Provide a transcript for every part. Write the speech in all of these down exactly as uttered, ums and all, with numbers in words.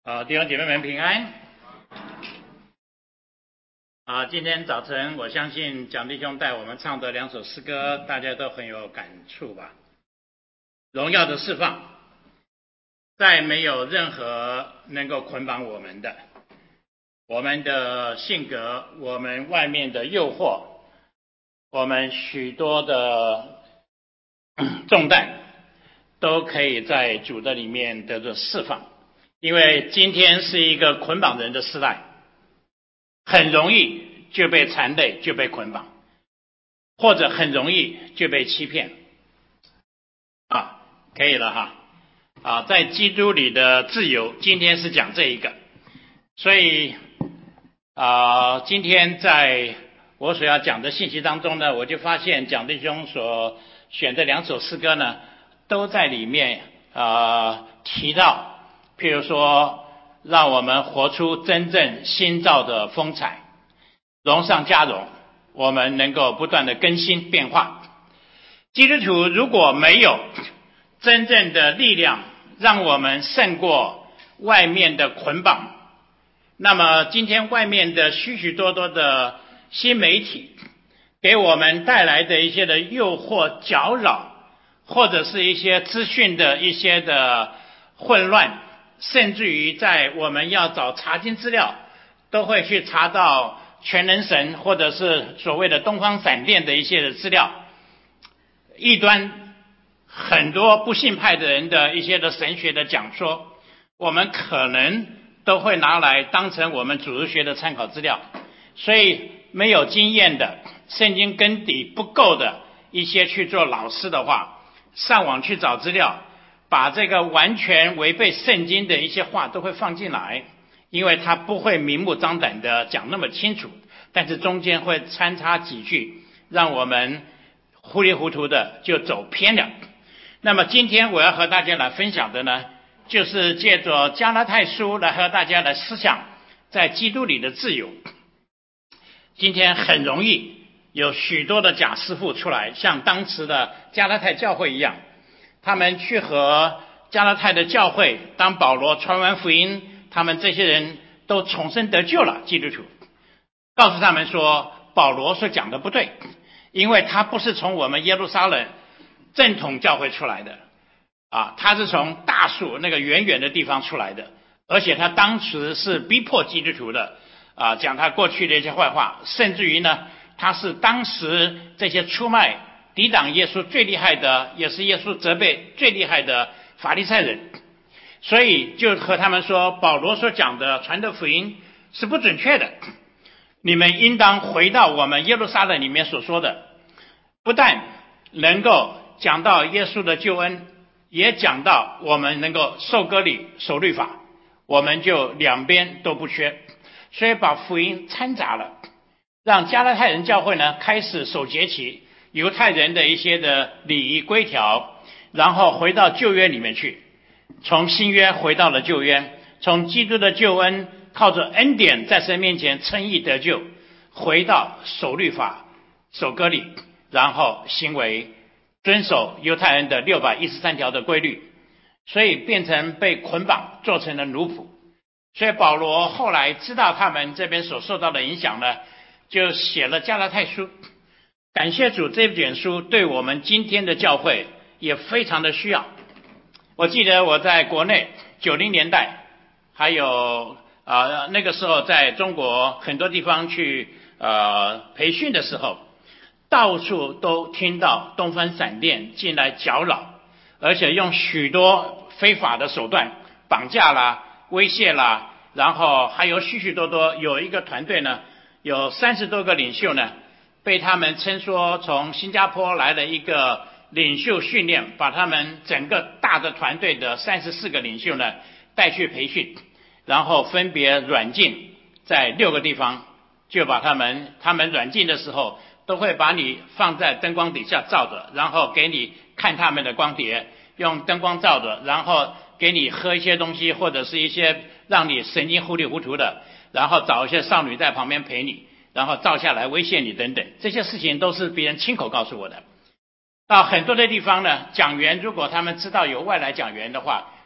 啊，弟兄姐妹们平安。啊，今天早晨我相信蒋弟兄带我们唱的两首诗歌，大家都很有感触吧。荣耀的释放，再没有任何能够捆绑我们的，我们的性格，我们外面的诱惑，我们许多的重担，都可以在主的里面得到释放。因为今天是一个捆绑人的时代，很容易就被缠累，就被捆绑，或者很容易就被欺骗。啊，可以了哈。啊，在基督里的自由，今天是讲这一个。所以啊，今天在我所要讲的信息当中呢，我就发现蒋弟兄所选的两首诗歌呢，都在里面啊提到。譬如说，让我们活出真正新造的风采，荣上加荣，我们能够不断的更新变化。基督徒如果没有真正的力量让我们胜过外面的捆绑，那么今天外面的许许多多的新媒体给我们带来的一些的诱惑搅扰，或者是一些资讯的一些的混乱，甚至于在我们要找查经资料，都会去查到全能神或者是所谓的东方闪电的一些的资料，异端很多不信派的人的一些的神学的讲说，我们可能都会拿来当成我们主日学的参考资料。所以没有经验的，圣经根底不够的一些去做老师的话，上网去找资料，把这个完全违背圣经的一些话都会放进来，因为他不会明目张胆的讲那么清楚，但是中间会穿插几句，让我们糊里糊涂的就走偏了。那么今天我要和大家来分享的呢，就是借着加拉太书来和大家来思想在基督里的自由。今天很容易有许多的假师傅出来，像当时的加拉太教会一样，他们去和加拉太的教会，当保罗传完福音，他们这些人都重生得救了，基督徒告诉他们说保罗所讲的不对，因为他不是从我们耶路撒冷正统教会出来的啊，他是从大树那个远远的地方出来的，而且他当时是逼迫基督徒的啊，讲他过去的一些坏话，甚至于呢，他是当时这些出卖抵挡耶稣最厉害的，也是耶稣责备最厉害的法利赛人。所以就和他们说，保罗所讲的传的福音是不准确的，你们应当回到我们耶路撒冷里面所说的，不但能够讲到耶稣的救恩，也讲到我们能够受割礼守律法，我们就两边都不缺。所以把福音掺杂了，让加拉太人教会呢开始守节期，犹太人的一些的礼仪规条，然后回到旧约里面去，从新约回到了旧约，从基督的救恩靠着恩典在神面前称义得救，回到守律法守割礼，然后行为遵守犹太人的六百一十三条的规律，所以变成被捆绑做成了奴仆。所以保罗后来知道他们这边所受到的影响呢，就写了加拉太书。感谢主，这卷书对我们今天的教会也非常的需要。我记得我在国内九零年代，还有呃那个时候在中国很多地方去呃培训的时候，到处都听到东方闪电进来搅扰，而且用许多非法的手段绑架啦、威胁啦，然后还有许许多多，有一个团队呢，有三十多个领袖呢，被他们称说从新加坡来的一个领袖训练，把他们整个大的团队的三十四个领袖呢带去培训，然后分别软禁在六个地方，就把他们他们软禁的时候都会把你放在灯光底下照着，然后给你看他们的光碟，用灯光照着，然后给你喝一些东西，或者是一些让你神经糊里糊涂的，然后找一些少女在旁边陪你，然后照下来威胁你等等，这些事情都是别人亲口告诉我的。到很多的地方呢，讲员如果他们知道有外来讲员的话，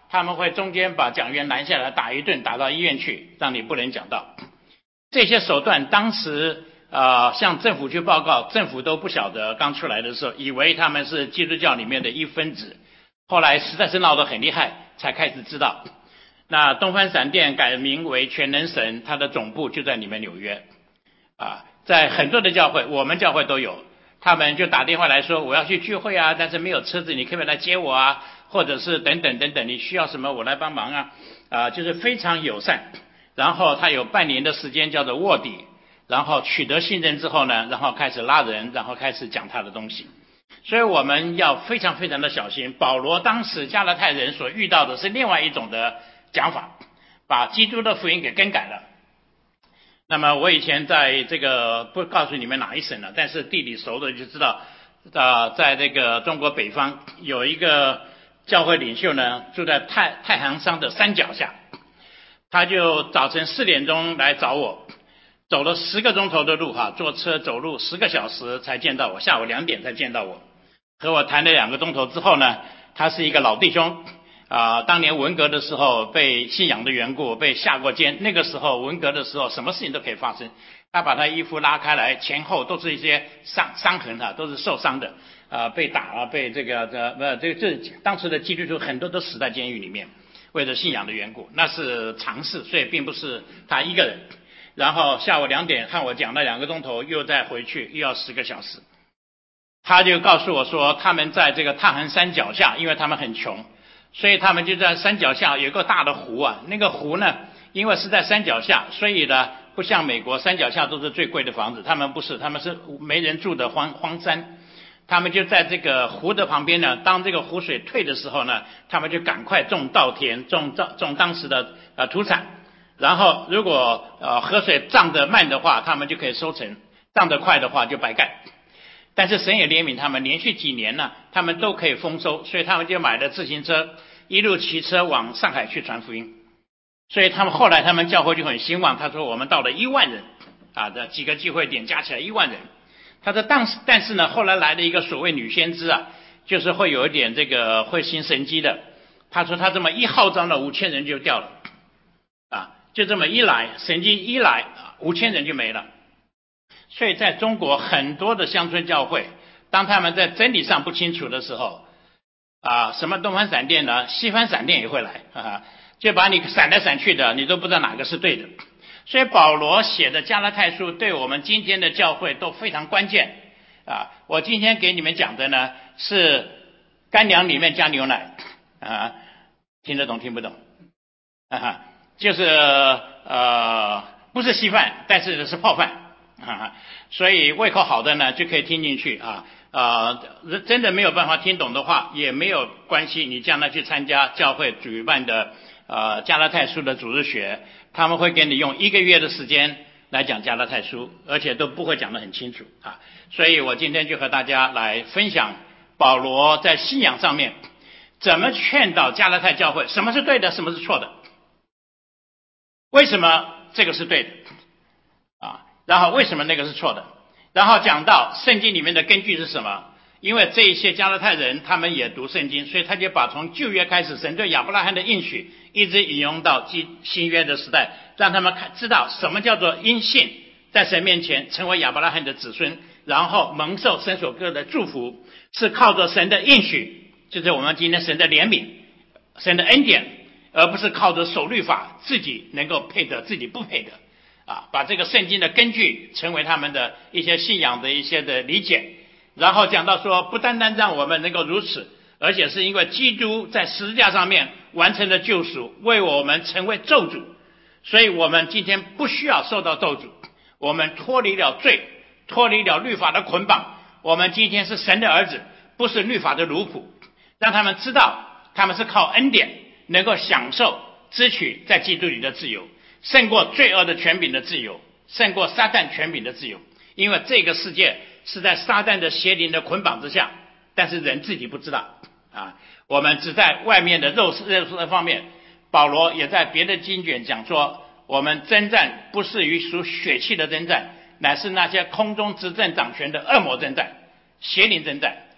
他们会中间把讲员拦下来打一顿，打到医院去，让你不能讲道。这些手段当时呃向政府去报告，政府都不晓得，刚出来的时候以为他们是基督教里面的一分子，后来实在是闹得很厉害，才开始知道。那东方闪电改名为全能神，它的总部就在你们纽约啊，在很多的教会，我们教会都有，他们就打电话来说我要去聚会啊，但是没有车子，你可不可以来接我啊？或者是等等等等，你需要什么我来帮忙啊？啊，就是非常友善。然后他有半年的时间叫做卧底，然后取得信任之后呢，然后开始拉人，然后开始讲他的东西。所以我们要非常非常的小心。保罗当时加拉太人所遇到的是另外一种的讲法，把基督的福音给更改了。那么我以前在这个不告诉你们哪一省了，但是地理熟的就知道，呃，在这个中国北方有一个教会领袖呢，住在太太行山的山脚下，他就早晨四点钟来找我，走了十个钟头的路哈，坐车走路十个小时才见到我，下午两点才见到我，和我谈了两个钟头之后呢，他是一个老弟兄。啊、呃，当年文革的时候被信仰的缘故被下过监，那个时候文革的时候什么事情都可以发生。他把他衣服拉开来，前后都是一些伤伤痕啊，都是受伤的啊、呃，被打啊，被这个呃这这当时的基督徒很多都死在监狱里面，为了信仰的缘故，那是常事，所以并不是他一个人。然后下午两点看我讲了两个钟头，又再回去又要十个小时。他就告诉我说，他们在这个太行山脚下，因为他们很穷。所以他们就在山脚下有个大的湖啊，那个湖呢，因为是在山脚下，所以呢，不像美国山脚下都是最贵的房子，他们不是，他们是没人住的荒荒山。他们就在这个湖的旁边呢，当这个湖水退的时候呢，他们就赶快种稻田，种种当时的呃土产，然后如果呃河水涨得慢的话，他们就可以收成，涨得快的话就白干。但是神也怜悯他们，连续几年呢，他们都可以丰收，所以他们就买了自行车，一路骑车往上海去传福音。所以他们后来他们教会就很兴旺，他说我们到了一万人啊，这几个聚会点加起来一万人。他说当时但是呢，后来来了一个所谓女先知啊，就是会有一点这个会行神迹的。他说他这么一号召了五千人就掉了啊，就这么一来，神迹一来，五千人就没了。所以在中国很多的乡村教会，当他们在真理上不清楚的时候啊，什么东方闪电呢，西方闪电也会来啊，就把你闪来闪去的，你都不知道哪个是对的。所以保罗写的加拉太书对我们今天的教会都非常关键啊。我今天给你们讲的呢是干粮里面加牛奶啊，听得懂听不懂啊？就是呃不是稀饭，但是是泡饭啊，所以胃口好的呢就可以听进去啊。呃，真的没有办法听懂的话也没有关系，你将来去参加教会举办的呃加拉太书的主日学，他们会给你用一个月的时间来讲加拉太书，而且都不会讲得很清楚啊。所以我今天就和大家来分享保罗在信仰上面怎么劝导加拉太教会，什么是对的，什么是错的，为什么这个是对的啊，然后为什么那个是错的，然后讲到圣经里面的根据是什么。因为这一些加拉太人他们也读圣经，所以他就把从旧约开始神对亚伯拉罕的应许一直引用到新约的时代，让他们知道什么叫做因信在神面前成为亚伯拉罕的子孙，然后蒙受神所赐的祝福是靠着神的应许，就是我们今天神的怜悯神的恩典，而不是靠着守律法自己能够配得自己不配的啊，把这个圣经的根据成为他们的一些信仰的一些的理解。然后讲到说，不单单让我们能够如此，而且是因为基督在十字架上面完成了救赎，为我们成为咒诅，所以我们今天不需要受到咒诅，我们脱离了罪，脱离了律法的捆绑，我们今天是神的儿子，不是律法的奴仆。让他们知道他们是靠恩典能够享受支取在基督里的自由，胜过罪恶的权柄的自由，胜过撒旦权柄的自由。因为这个世界是在撒旦的邪灵的捆绑之下，但是人自己不知道啊。我们只在外面的肉肉身方面，保罗也在别的经卷讲说，我们征战不是与属血气的征战，乃是那些空中执政掌权的恶魔征战，邪灵征战。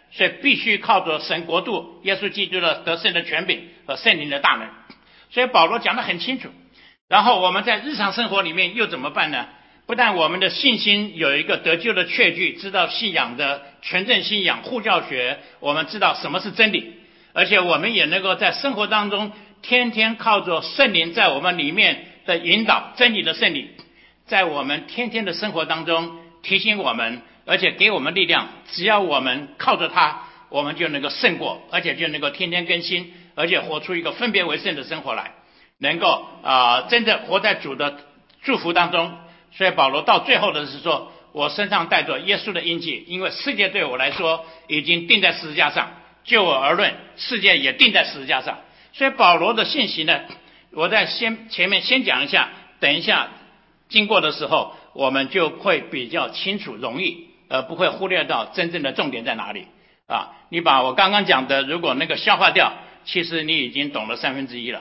所以必须靠着神国度耶稣基督的得胜的权柄和圣灵的大能。所以保罗讲得很清楚。然后我们在日常生活里面又怎么办呢？不但我们的信心有一个得救的确据，知道信仰的全正信仰护教学，我们知道什么是真理，而且我们也能够在生活当中天天靠着圣灵在我们里面的引导，真理的圣灵在我们天天的生活当中提醒我们，而且给我们力量。只要我们靠着它，我们就能够胜过，而且就能够天天更新，而且活出一个分别为圣的生活来，能够啊、呃、真正活在主的祝福当中。所以保罗到最后的是说，我身上带着耶稣的印记，因为世界对我来说已经钉在十字架上，就我而论，世界也钉在十字架上。所以保罗的信息呢，我在先前面先讲一下，等一下经过的时候我们就会比较清楚容易，而不会忽略到真正的重点在哪里啊。你把我刚刚讲的如果那个消化掉，其实你已经懂了三分之一了。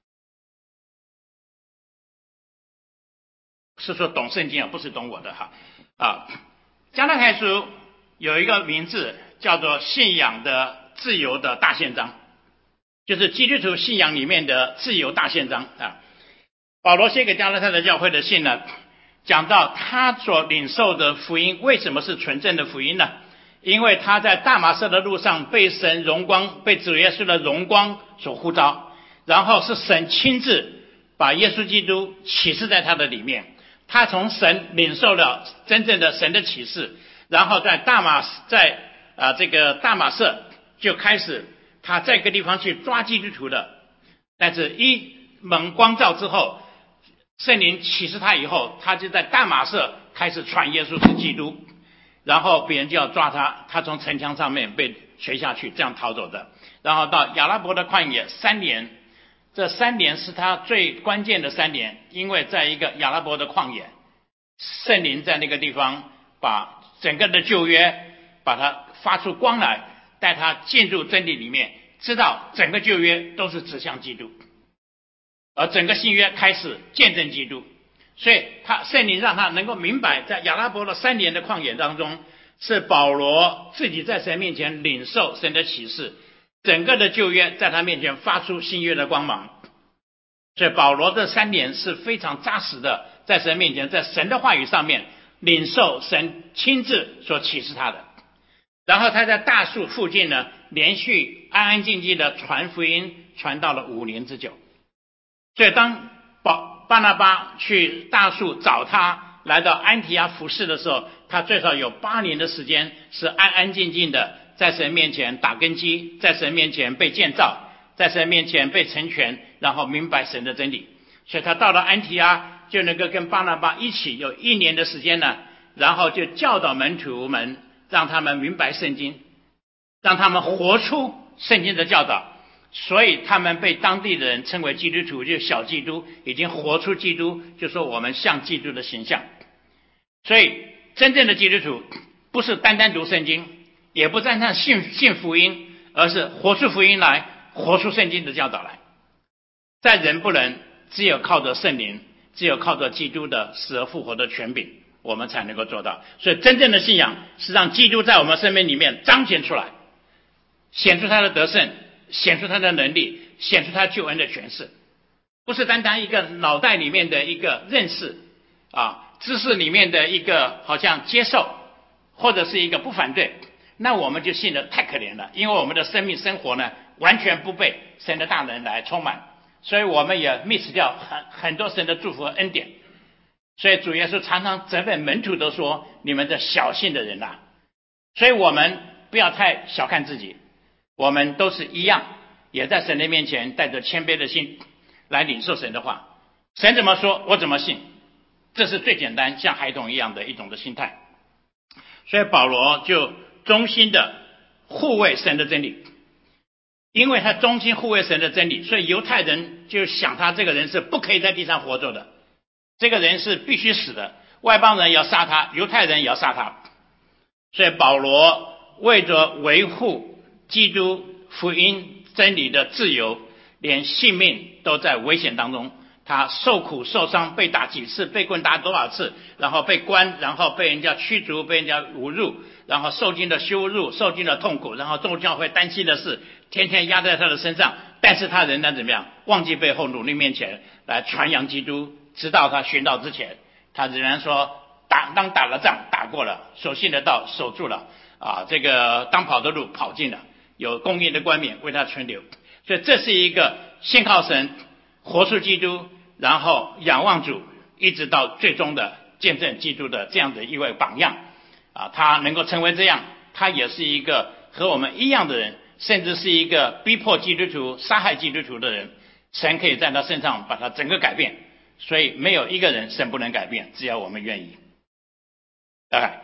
是说懂圣经啊，不是懂我的哈啊。加拉太书有一个名字叫做信仰的自由的大宪章，就是基督徒信仰里面的自由大宪章啊。保罗写给加拉太的教会的信呢，讲到他所领受的福音为什么是纯正的福音呢？因为他在大马色的路上被神荣光，被主耶稣的荣光所呼召，然后是神亲自把耶稣基督启示在他的里面。他从神领受了真正的神的启示，然后在大马在啊、呃、这个大马色就开始他在一个地方去抓基督徒的，但是一蒙光照之后，圣灵启示他以后，他就在大马色开始传耶稣是基督，然后别人就要抓他，他从城墙上面被垂下去，这样逃走的。然后到亚拉伯的旷野三年，这三年是他最关键的三年，因为在一个亚拉伯的旷野，圣灵在那个地方把整个的旧约把它发出光来，带他进入真理里面，知道整个旧约都是指向基督，而整个新约开始见证基督。所以他圣灵让他能够明白，在亚拉伯的三年的旷野当中，是保罗自己在神面前领受神的启示，整个的旧约在他面前发出新约的光芒。所以保罗这三年是非常扎实的，在神面前，在神的话语上面领受神亲自所启示他的。然后他在大树附近呢，连续安安静静的传福音，传到了五年之久。所以当巴巴拿巴去大树找他来到安提阿服侍的时候，他最少有八年的时间是安安静静的在神面前打根基，在神面前被建造，在神面前被成全，然后明白神的真理。所以他到了安提阿就能够跟巴拿巴一起有一年的时间呢，然后就教导门徒们，让他们明白圣经，让他们活出圣经的教导。所以他们被当地的人称为基督徒，就是小基督，已经活出基督，就说我们像基督的形象。所以真正的基督徒不是单单读圣经，也不单单信信福音，而是活出福音来，活出圣经的教导来。在人不能，只有靠着圣灵，只有靠着基督的死而复活的权柄，我们才能够做到。所以真正的信仰是让基督在我们生命里面彰显出来，显出他的得胜，显出他的能力，显出他救恩的权势，不是单单一个脑袋里面的一个认识啊，知识里面的一个好像接受，或者是一个不反对，那我们就信得太可怜了，因为我们的生命生活呢，完全不被神的大能来充满，所以我们也 miss 掉很很多神的祝福和恩典。所以主耶稣常常责备门徒都说，你们这小信的人啊，所以我们不要太小看自己，我们都是一样，也在神的面前带着谦卑的心来领受神的话，神怎么说我怎么信，这是最简单像孩童一样的一种的心态。所以保罗就忠心的护卫神的真理，因为他忠心护卫神的真理，所以犹太人就想他这个人是不可以在地上活着的，这个人是必须死的，外邦人要杀他，犹太人也要杀他。所以保罗为着维护基督福音真理的自由，连性命都在危险当中， 他受苦受伤，被打几次，被棍打多少次，然后被关，然后被人家驱逐，被人家侮辱，然后受尽了羞辱，受尽了痛苦，然后众教会担心的事天天压在他的身上，但是他仍然怎么样？忘记背后，努力面前来传扬基督，直到他殉道之前，他仍然说打当打了仗打过了，守信的道守住了啊，这个当跑的路跑尽了，有公义的冠冕为他存留。所以这是一个信靠神，活出基督，然后仰望主，一直到最终的见证基督的这样的一位榜样啊，他能够成为这样，他也是一个和我们一样的人，甚至是一个逼迫基督徒、杀害基督徒的人，神可以在他身上把他整个改变。所以没有一个人神不能改变，只要我们愿意。大概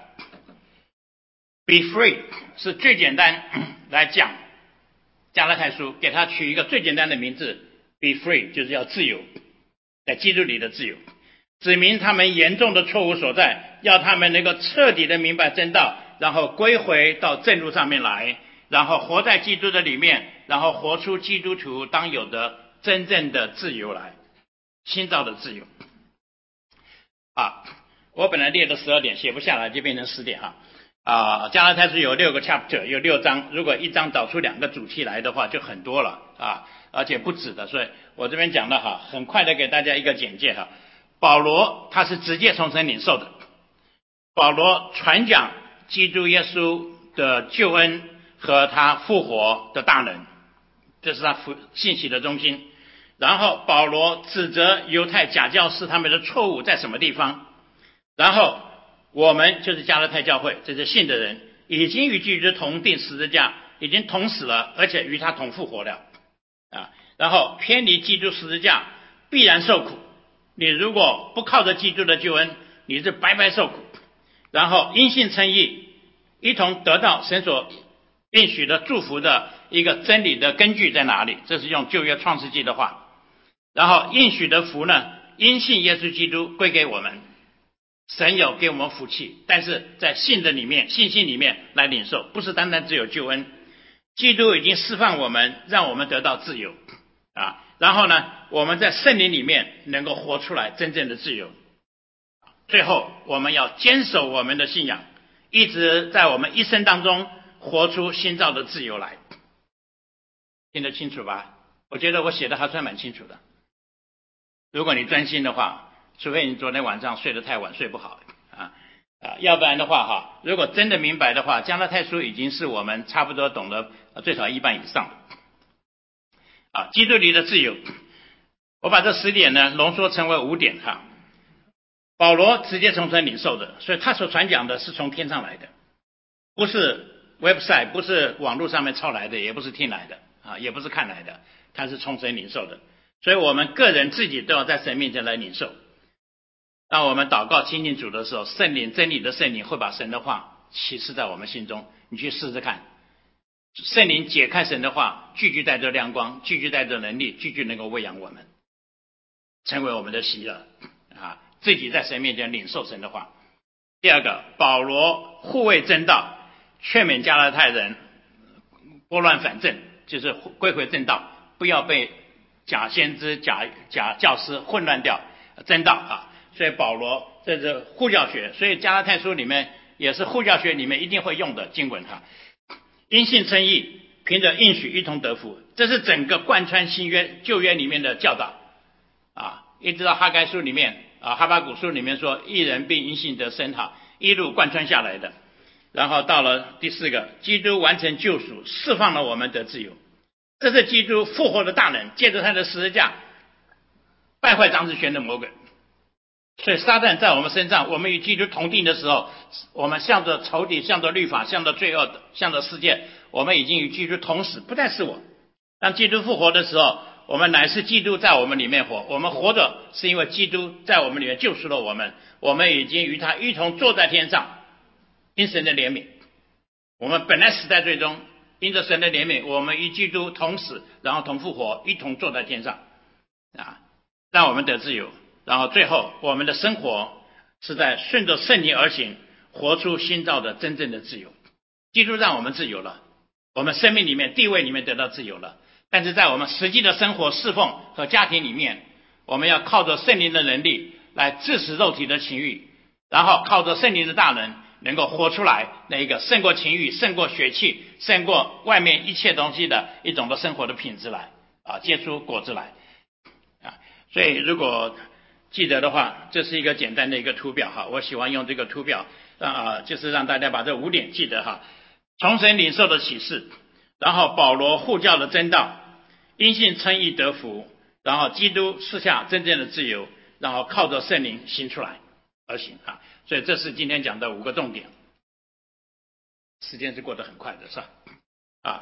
Be free 是最简单来讲加拉太书，给他取一个最简单的名字 Be free 就是要自由，在基督里的自由，指明他们严重的错误所在，要他们能够彻底的明白真道，然后归回到正路上面来，然后活在基督的里面，然后活出基督徒当有的真正的自由来，新造的自由啊！我本来列的十二点写不下来，就变成十点哈啊！加拉太书有六个 chapter， 有六章，如果一章找出两个主题来的话，就很多了啊，而且不止的，所以我这边讲的哈，很快的给大家一个简介哈。保罗他是直接从神领受的，保罗传讲基督耶稣的救恩和他复活的大能，这是他信息的中心。然后保罗指责犹太假教师他们的错误在什么地方，然后我们就是加拉太教会，这些信的人已经与基督同定十字架，已经同死了，而且与他同复活了啊。然后偏离基督十字架必然受苦，你如果不靠着基督的救恩，你是白白受苦。然后因信称义，一同得到神所应许的祝福的一个真理的根据在哪里？这是用旧约创世纪的话。然后应许的福呢，因信耶稣基督归给我们，神有给我们福气，但是在信的里面，信心里面来领受，不是单单只有救恩。基督已经释放我们，让我们得到自由啊。然后呢，我们在圣灵里面能够活出来真正的自由。最后，我们要坚守我们的信仰，一直在我们一生当中活出新造的自由来。听得清楚吧？我觉得我写的还算蛮清楚的。如果你专心的话，除非你昨天晚上睡得太晚，睡不好啊啊，要不然的话哈，如果真的明白的话，加拉太书已经是我们差不多懂得最少一半以上的啊。基督里的自由，我把这十点呢浓缩成为五点哈。保罗直接从神领受的，所以他所传讲的是从天上来的，不是 website， 不是网络上面抄来的，也不是听来的啊，也不是看来的，他是从神领受的。所以我们个人自己都要在神面前来领受。当我们祷告亲近主的时候，圣灵真理的圣灵会把神的话启示在我们心中，你去试试看。圣灵解开神的话，句句带着亮光，句句带着能力，句句能够喂养我们，成为我们的喜乐啊！自己在神面前领受神的话。第二个，保罗护卫真道，劝勉加拉太人拨乱反正，就是归回正道，不要被假先知、假假教师混乱掉真道啊！所以保罗这是护教学，所以加拉太书里面也是护教学里面一定会用的经文哈。因信称义，凭着应许一同得福，这是整个贯穿新约旧约里面的教导啊，一直到哈该书里面啊，哈巴谷书里面说义人并因信得生哈，一路贯穿下来的。然后到了第四个，基督完成救赎，释放了我们的自由，这是基督复活的大能，借着他的十字架败坏张子璇的魔鬼。所以撒旦在我们身上，我们与基督同定的时候，我们向着仇敌，向着律法，向着罪恶，向着世界，我们已经与基督同死，不再是我。当基督复活的时候，我们乃是基督在我们里面活，我们活着是因为基督在我们里面救赎了我们，我们已经与他一同坐在天上，因神的怜悯。我们本来死在罪中，因着神的怜悯，我们与基督同死，然后同复活，一同坐在天上啊，让我们得自由。然后最后我们的生活是在顺着圣灵而行，活出新造的真正的自由。基督让我们自由了，我们生命里面地位里面得到自由了，但是在我们实际的生活侍奉和家庭里面， 我们要靠着圣灵的能力来致死肉体的情欲，然后靠着圣灵的大能能够活出来那一个胜过情欲、胜过血气、胜过外面一切东西的一种的生活的品质来啊，结出果子来啊。所以如果记得的话，这是一个简单的一个图表哈，我喜欢用这个图表啊，就是让大家把这五点记得哈：从神领受的启示，然后保罗护教的真道，因信称义得福，然后基督赐下真正的自由，然后靠着圣灵行出来而行啊。所以这是今天讲的五个重点。时间是过得很快的，是吧？啊，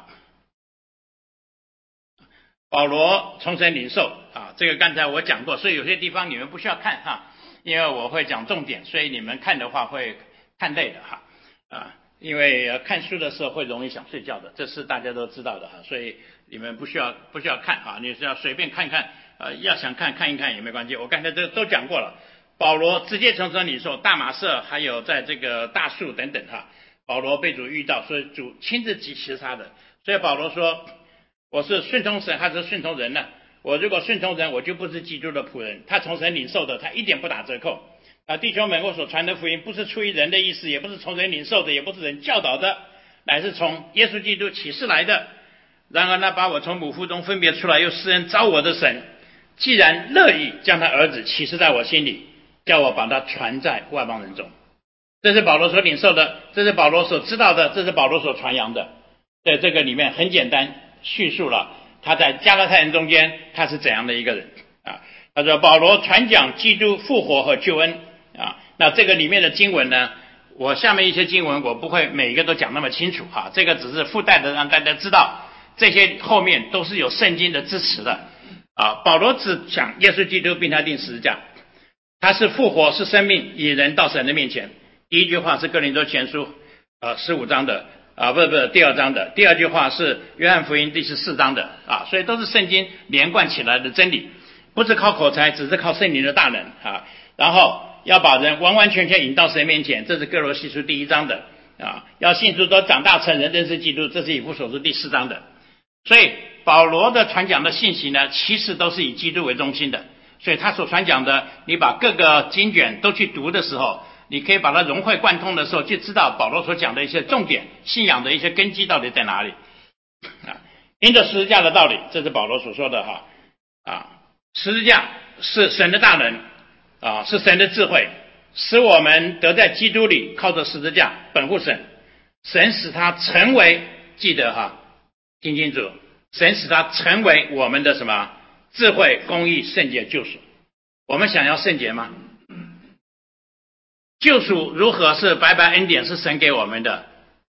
保罗从神领受啊，这个刚才我讲过，所以有些地方你们不需要看哈，因为我会讲重点，所以你们看的话会看累的哈啊，因为、呃、看书的时候会容易想睡觉的，这是大家都知道的哈，所以你们不需要不需要看啊，你只要随便看看，呃，要想看看一看也没关系，我刚才都都讲过了。保罗直接从神领受，大马色还有在这个大树等等哈，保罗被主遇到，所以主亲自击持他的，所以保罗说，我是顺从神还是顺从人呢？我如果顺从人，我就不是基督的仆人。他从神领受的，他一点不打折扣啊！弟兄们，我所传的福音不是出于人的意思，也不是从人领受的，也不是人教导的，乃是从耶稣基督启示来的。然而那把我从母腹中分别出来又施恩召我的神，既然乐意将他儿子启示在我心里，叫我把他传在外邦人中。这是保罗所领受的，这是保罗所知道的，这是保罗所传扬的。在这个里面很简单叙述了他在加拉太人中间他是怎样的一个人啊。他说保罗传讲基督复活和救恩啊。那这个里面的经文呢，我下面一些经文我不会每一个都讲那么清楚哈，这个只是附带的让大家知道，这些后面都是有圣经的支持的啊。保罗只讲耶稣基督并他钉十字架，他是复活，是生命，引人到神的面前。第一句话是哥林多前书呃十五章的啊，不不第二章的，第二句话是约翰福音第十四章的啊，所以都是圣经连贯起来的真理，不是靠口才，只是靠圣灵的大能啊。然后要把人完完全全引到神面前，这是哥罗西书第一章的啊，要信主都长大成人认识基督，这是以弗所书第四章的。所以保罗的传讲的信息呢，其实都是以基督为中心的，所以他所传讲的，你把各个经卷都去读的时候，你可以把它融会贯通的时候，就知道保罗所讲的一些重点，信仰的一些根基到底在哪里啊。因着十字架的道理，这是保罗所说的哈啊，十字架是神的大能啊，是神的智慧，使我们得在基督里靠着十字架本乎神，神使他成为，记得哈，听清楚，神使他成为我们的什么智慧、公义、圣洁、救赎。我们想要圣洁吗？救赎如何是白白恩典，是神给我们的，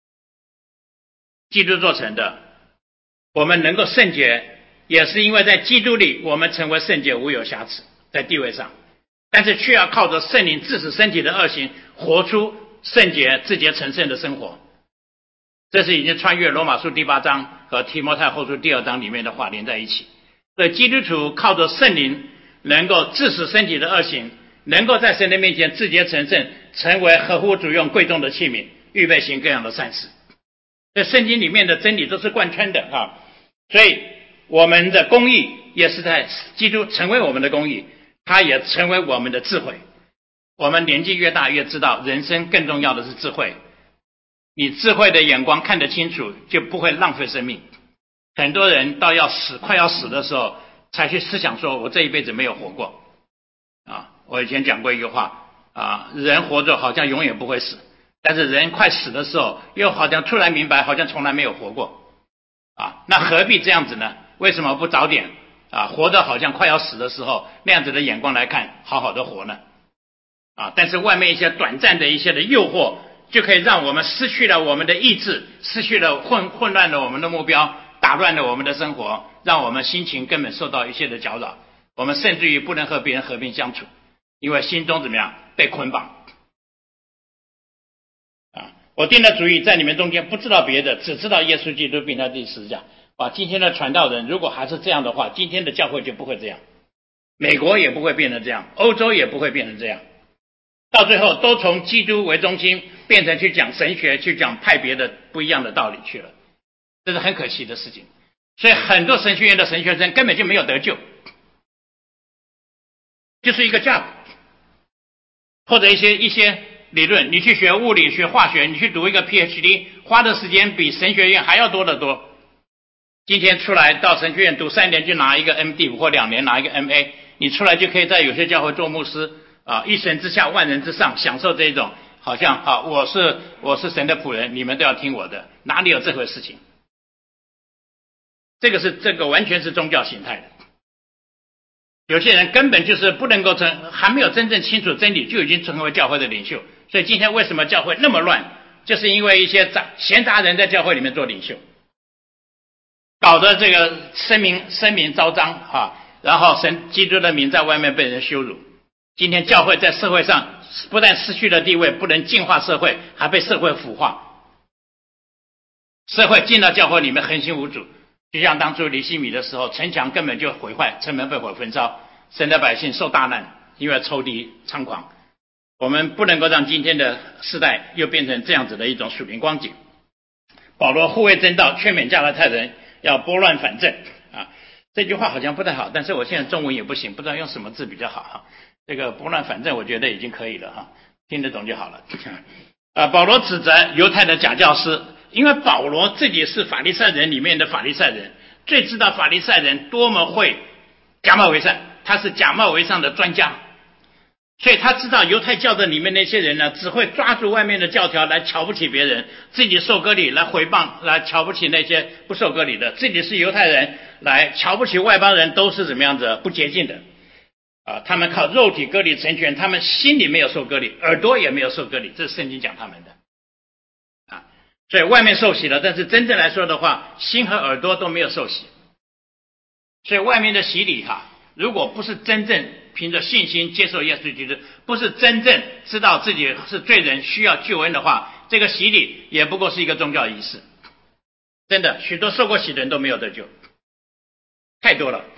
基督做成的。我们能够圣洁，也是因为在基督里我们成为圣洁，无有瑕疵，在地位上，但是却要靠着圣灵致死身体的恶行，活出圣洁、自洁、成圣的生活。这是已经穿越罗马书第八章和提摩太后书第二章里面的话连在一起。所以基督徒靠着圣灵能够致死身体的恶行，能够在神的面前自洁成圣，成为合乎主用贵重的器皿，预备行各样的善事。这圣经里面的真理都是贯穿的啊，所以我们的公义也是在基督成为我们的公义，他也成为我们的智慧。我们年纪越大越知道，人生更重要的是智慧。你智慧的眼光看得清楚，就不会浪费生命。很多人到要死快要死的时候才去思想说，我这一辈子没有活过啊。我以前讲过一句话啊，人活着好像永远不会死，但是人快死的时候又好像突然明白好像从来没有活过啊，那何必这样子呢？为什么不早点啊，活着好像快要死的时候那样子的眼光来看，好好的活呢啊？但是外面一些短暂的一些的诱惑，就可以让我们失去了我们的意志，失去了混混乱了我们的目标，打乱了我们的生活，让我们心情根本受到一些的搅扰，我们甚至于不能和别人和平相处，因为心中怎么样被捆绑啊！我定了主意，在你们中间不知道别的，只知道耶稣基督并他第十字架啊！今天的传道人如果还是这样的话，今天的教会就不会这样，美国也不会变成这样，欧洲也不会变成这样，到最后都从基督为中心变成去讲神学，去讲派别的不一样的道理去了，这是很可惜的事情。所以很多神学院的神学生根本就没有得救就是一个 job， 或者一些一些理论，你去学物理学化学，你去读一个 P H D， 花的时间比神学院还要多得多。今天出来到神学院读三年就拿一个 M D 或两年拿一个 M A， 你出来就可以在有些教会做牧师啊，一神之下万人之上，享受这种好像啊我是我是神的仆人，你们都要听我的，哪里有这回事情？这个是这个完全是宗教形态的。有些人根本就是不能够成，还没有真正清楚真理就已经成为教会的领袖。所以今天为什么教会那么乱，就是因为一些杂闲杂人在教会里面做领袖，搞得这个声名声名昭彰啊，然后神基督的名在外面被人羞辱。今天教会在社会上不但失去了地位，不能净化社会，还被社会腐化。社会进到教会里面横行无阻，就像当初尼希米的时候，城墙根本就毁坏，城门被火焚烧，神的百姓受大难，因为仇敌猖狂。我们不能够让今天的世代又变成这样子的一种属灵光景。保罗护卫真道，劝勉加拉太人要拨乱反正啊，这句话好像不太好，但是我现在中文也不行，不知道用什么字比较好哈。这个拨乱反正我觉得已经可以了哈，听得懂就好了。啊，保罗指责犹太的假教师，因为保罗自己是法利赛人里面的法利赛人，最知道法利赛人多么会假冒为善，他是假冒为善的专家，所以他知道犹太教的里面那些人呢，只会抓住外面的教条来瞧不起别人，自己受割礼来回谤，来瞧不起那些不受割礼的，自己是犹太人来瞧不起外邦人，都是怎么样子不洁净的啊，他们靠肉体割礼成全，他们心里没有受割礼，耳朵也没有受割礼，这是圣经讲他们的啊。所以外面受洗了，但是真正来说的话，心和耳朵都没有受洗。所以外面的洗礼哈、啊，如果不是真正凭着信心接受耶稣基督，不是真正知道自己是罪人需要救恩的话，这个洗礼也不过是一个宗教仪式。真的，许多受过洗的人都没有得救，太多了。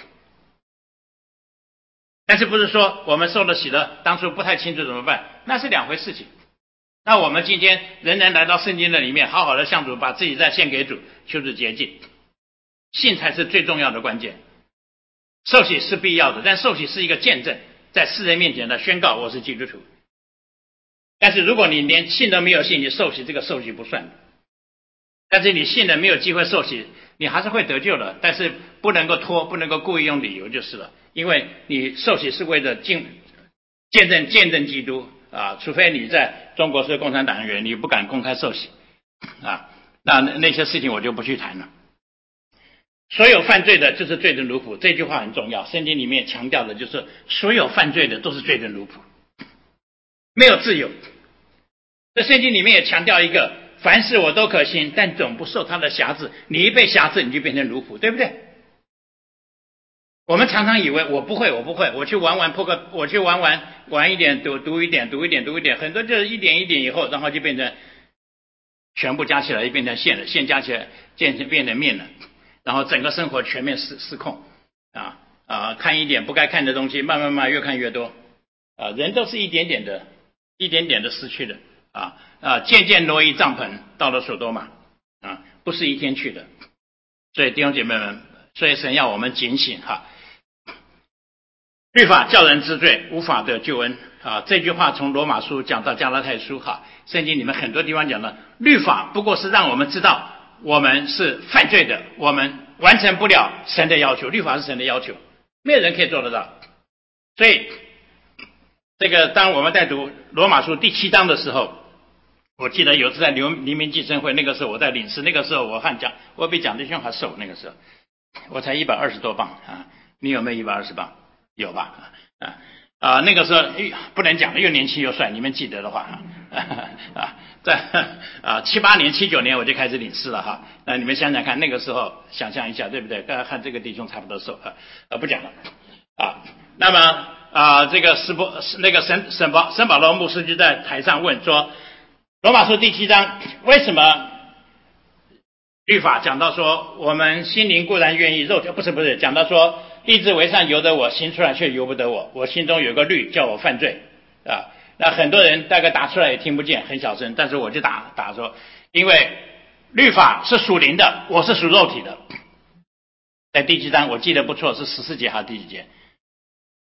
但是不是说我们受了洗了，当初不太清楚怎么办？那是两回事情。那我们今天仍然来到圣经的里面，好好的向主，把自己再献给主，求主洁净。信才是最重要的关键。受洗是必要的，但受洗是一个见证，在世人面前的宣告我是基督徒。但是如果你连信都没有信，你受洗这个受洗不算。但是你信了没有机会受洗，你还是会得救的，但是不能够拖，不能够故意用理由就是了。因为你受洗是为了见见证见证基督啊，除非你在中国是共产党员，你不敢公开受洗啊，那那些事情我就不去谈了。所有犯罪的就是罪人奴仆，这句话很重要，圣经里面强调的就是所有犯罪的都是罪人奴仆，没有自由。这圣经里面也强调一个，凡事我都可行，但总不受他的辖制，你一被辖制你就变成奴仆，对不对？我们常常以为我不会我不会，我去玩玩扑克，我去玩玩玩一点读读一点读一点读一点，很多就是一点一点以后，然后就变成全部加起来就变成线了，线加起来变成变成面了，然后整个生活全面失失控啊啊！看一点不该看的东西，慢慢慢越看越多啊！人都是一点点的，一点点的失去的啊啊！渐渐挪移帐篷到了索多玛啊，不是一天去的。所以弟兄姐妹们，所以神要我们警醒哈。律法叫人知罪，无法得救恩啊！这句话从罗马书讲到加拉太书哈，圣经里面很多地方讲的，律法不过是让我们知道我们是犯罪的，我们完成不了神的要求，律法是神的要求，没有人可以做得到。所以这个当我们在读罗马书第七章的时候，我记得有次在黎明祭生会，那个时候我在领事，那个时候我和讲我比蒋弟兄还瘦，那个时候我才一百二十多磅啊，你有没有一百二十磅？有吧？啊啊，那个时候不能讲了，又年轻又帅，你们记得的话啊啊，在啊七八年、七九年我就开始领事了哈。那你们想想看，那个时候想象一下，对不对？刚才和这个弟兄差不多瘦啊，呃不讲了啊。那么啊，这个斯波那个沈沈保沈保罗牧师就在台上问说，罗马书第七章为什么律法讲到说我们心灵固然愿意，肉体不是不是讲到说。立志为善由得我，行出来却由不得我。我心中有个律叫我犯罪啊！那很多人大概打出来也听不见，很小声，但是我就打打说，因为律法是属灵的，我是属肉体的。在第七章我记得不错，是十四节还是第几节？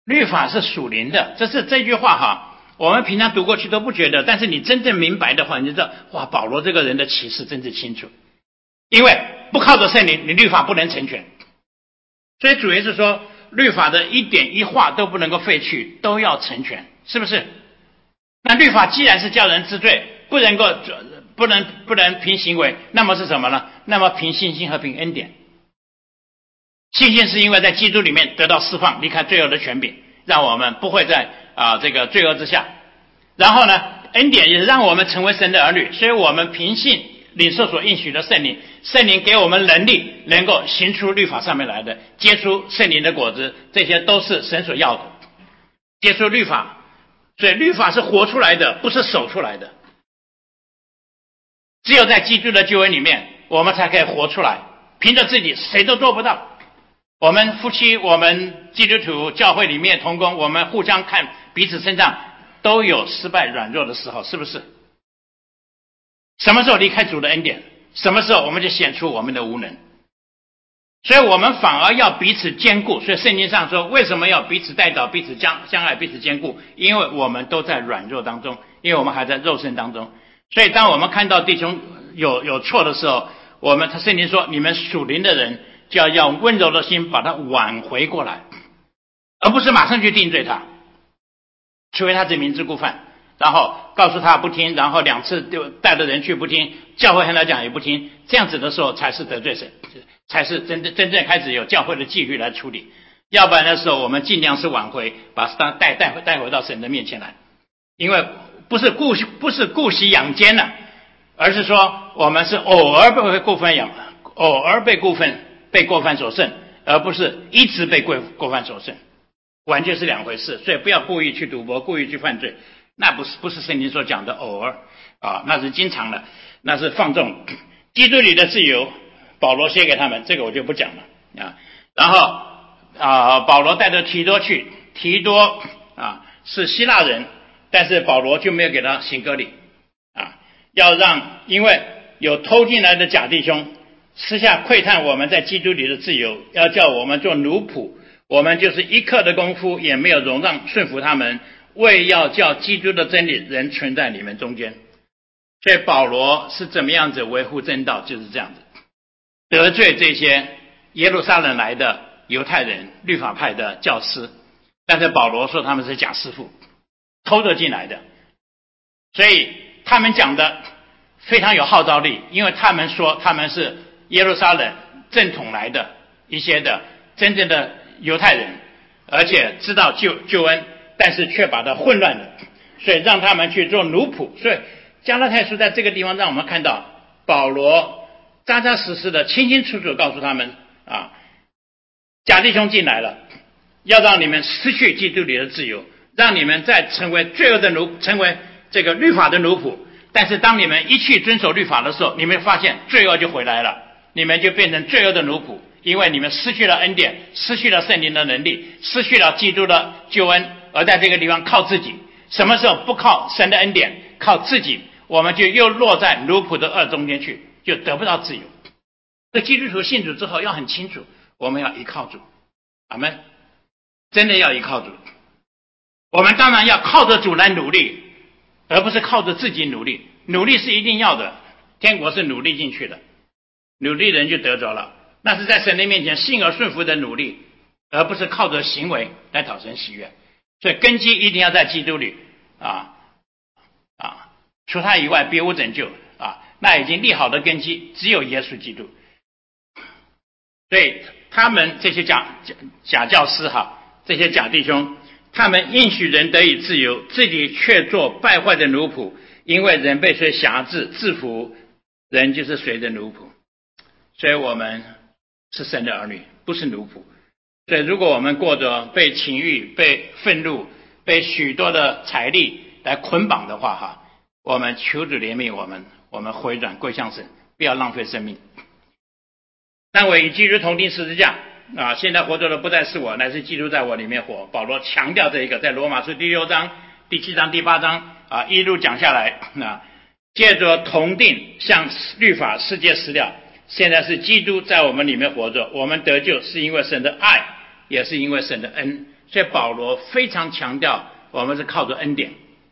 律法是属灵的，这是这句话哈，我们平常读过去都不觉得，但是你真正明白的话，你就知道，哇，保罗这个人的启示真是清楚。因为不靠着圣灵，你律法不能成全。所以主耶稣说，律法的一点一画都不能够废去，都要成全，是不是？那律法既然是叫人知罪，不能够不能不能凭行为，那么是什么呢？那么凭信心和凭恩典。信心是因为在基督里面得到释放，离开罪恶的权柄，让我们不会在啊这个罪恶之下。然后呢，恩典也让我们成为神的儿女，所以我们凭信领受所应许的圣灵，圣灵给我们能力，能够行出律法上面来的，结出圣灵的果子，这些都是神所要的。结出律法，所以律法是活出来的，不是守出来的。只有在基督的救恩里面，我们才可以活出来。凭着自己，谁都做不到。我们夫妻，我们基督徒教会里面同工，我们互相看彼此身上都有失败软弱的时候，是不是？什么时候离开主的恩典，什么时候我们就显出我们的无能。所以我们反而要彼此兼顾。所以圣经上说，为什么要彼此代祷，彼此相相爱，彼此兼顾？因为我们都在软弱当中，因为我们还在肉身当中。所以当我们看到弟兄有有错的时候，我们圣经说，你们属灵的人就要用温柔的心把他挽回过来，而不是马上去定罪他，除非他是明知故犯，然后告诉他不听，然后两次就带着人去不听，教会和他讲也不听，这样子的时候才是得罪神，才是真正真正开始有教会的纪律来处理。要不然的时候，我们尽量是挽回，把他带带回带回到神的面前来，因为不是顾不是顾惜养奸了，而是说我们是偶尔被过分养，偶尔被过分被过犯所胜，而不是一直被过过犯所胜，完全是两回事。所以不要故意去赌博，故意去犯罪，那不是不是圣经所讲的偶尔啊，那是经常的，那是放纵。基督里的自由，保罗写给他们，这个我就不讲了啊。然后啊，保罗带着提多去，提多啊是希腊人，但是保罗就没有给他行割礼啊，要让因为有偷进来的假弟兄私下窥探我们在基督里的自由，要叫我们做奴仆，我们就是一刻的功夫也没有容让顺服他们，为要叫基督的真理仍存在你们中间。所以保罗是怎么样子维护真道，就是这样子得罪这些耶路撒冷来的犹太人律法派的教师，但是保罗说他们是假师傅，偷着进来的，所以他们讲的非常有号召力，因为他们说他们是耶路撒冷正统来的一些的真正的犹太人，而且知道救救恩，但是却把它混乱了，所以让他们去做奴仆。所以加拉太书在这个地方让我们看到保罗扎扎实实的清清楚楚告诉他们啊，假弟兄进来了，要让你们失去基督里的自由，让你们再成为罪恶的奴，成为这个律法的奴仆。但是当你们一去遵守律法的时候，你们发现罪恶就回来了，你们就变成罪恶的奴仆，因为你们失去了恩典，失去了圣灵的能力，失去了基督的救恩，而在这个地方靠自己。什么时候不靠神的恩典，靠自己，我们就又落在奴仆的恶中间去，就得不到自由。这基督徒信主之后要很清楚，我们要依靠主，阿们，真的要依靠主。我们当然要靠着主来努力，而不是靠着自己努力。努力是一定要的，天国是努力进去的，努力人就得着了，那是在神的面前信而顺服的努力，而不是靠着行为来讨神喜悦。所以根基一定要在基督里啊啊，除他以外别无拯救啊，那已经立好的根基只有耶稣基督。所以他们这些假假假教师哈，这些假弟兄，他们应许人得以自由，自己却做败坏的奴仆，因为人被随辖制制服，人就是随着奴仆。所以我们是神的儿女，不是奴仆。所以如果我们过着被情欲、被愤怒、被许多的财力来捆绑的话哈，我们求主怜悯我们，我们回转归向神，不要浪费生命。但我与基督同钉十字架啊，现在活着的不再是我，乃是基督在我里面活。保罗强调这一个，在罗马书第六章、第七章、第八章啊一路讲下来啊，借着同定向律法世界死了，现在是基督在我们里面活着，我们得救是因为神的爱，也是因为神的恩所以保罗非常强调，我们是靠着恩典，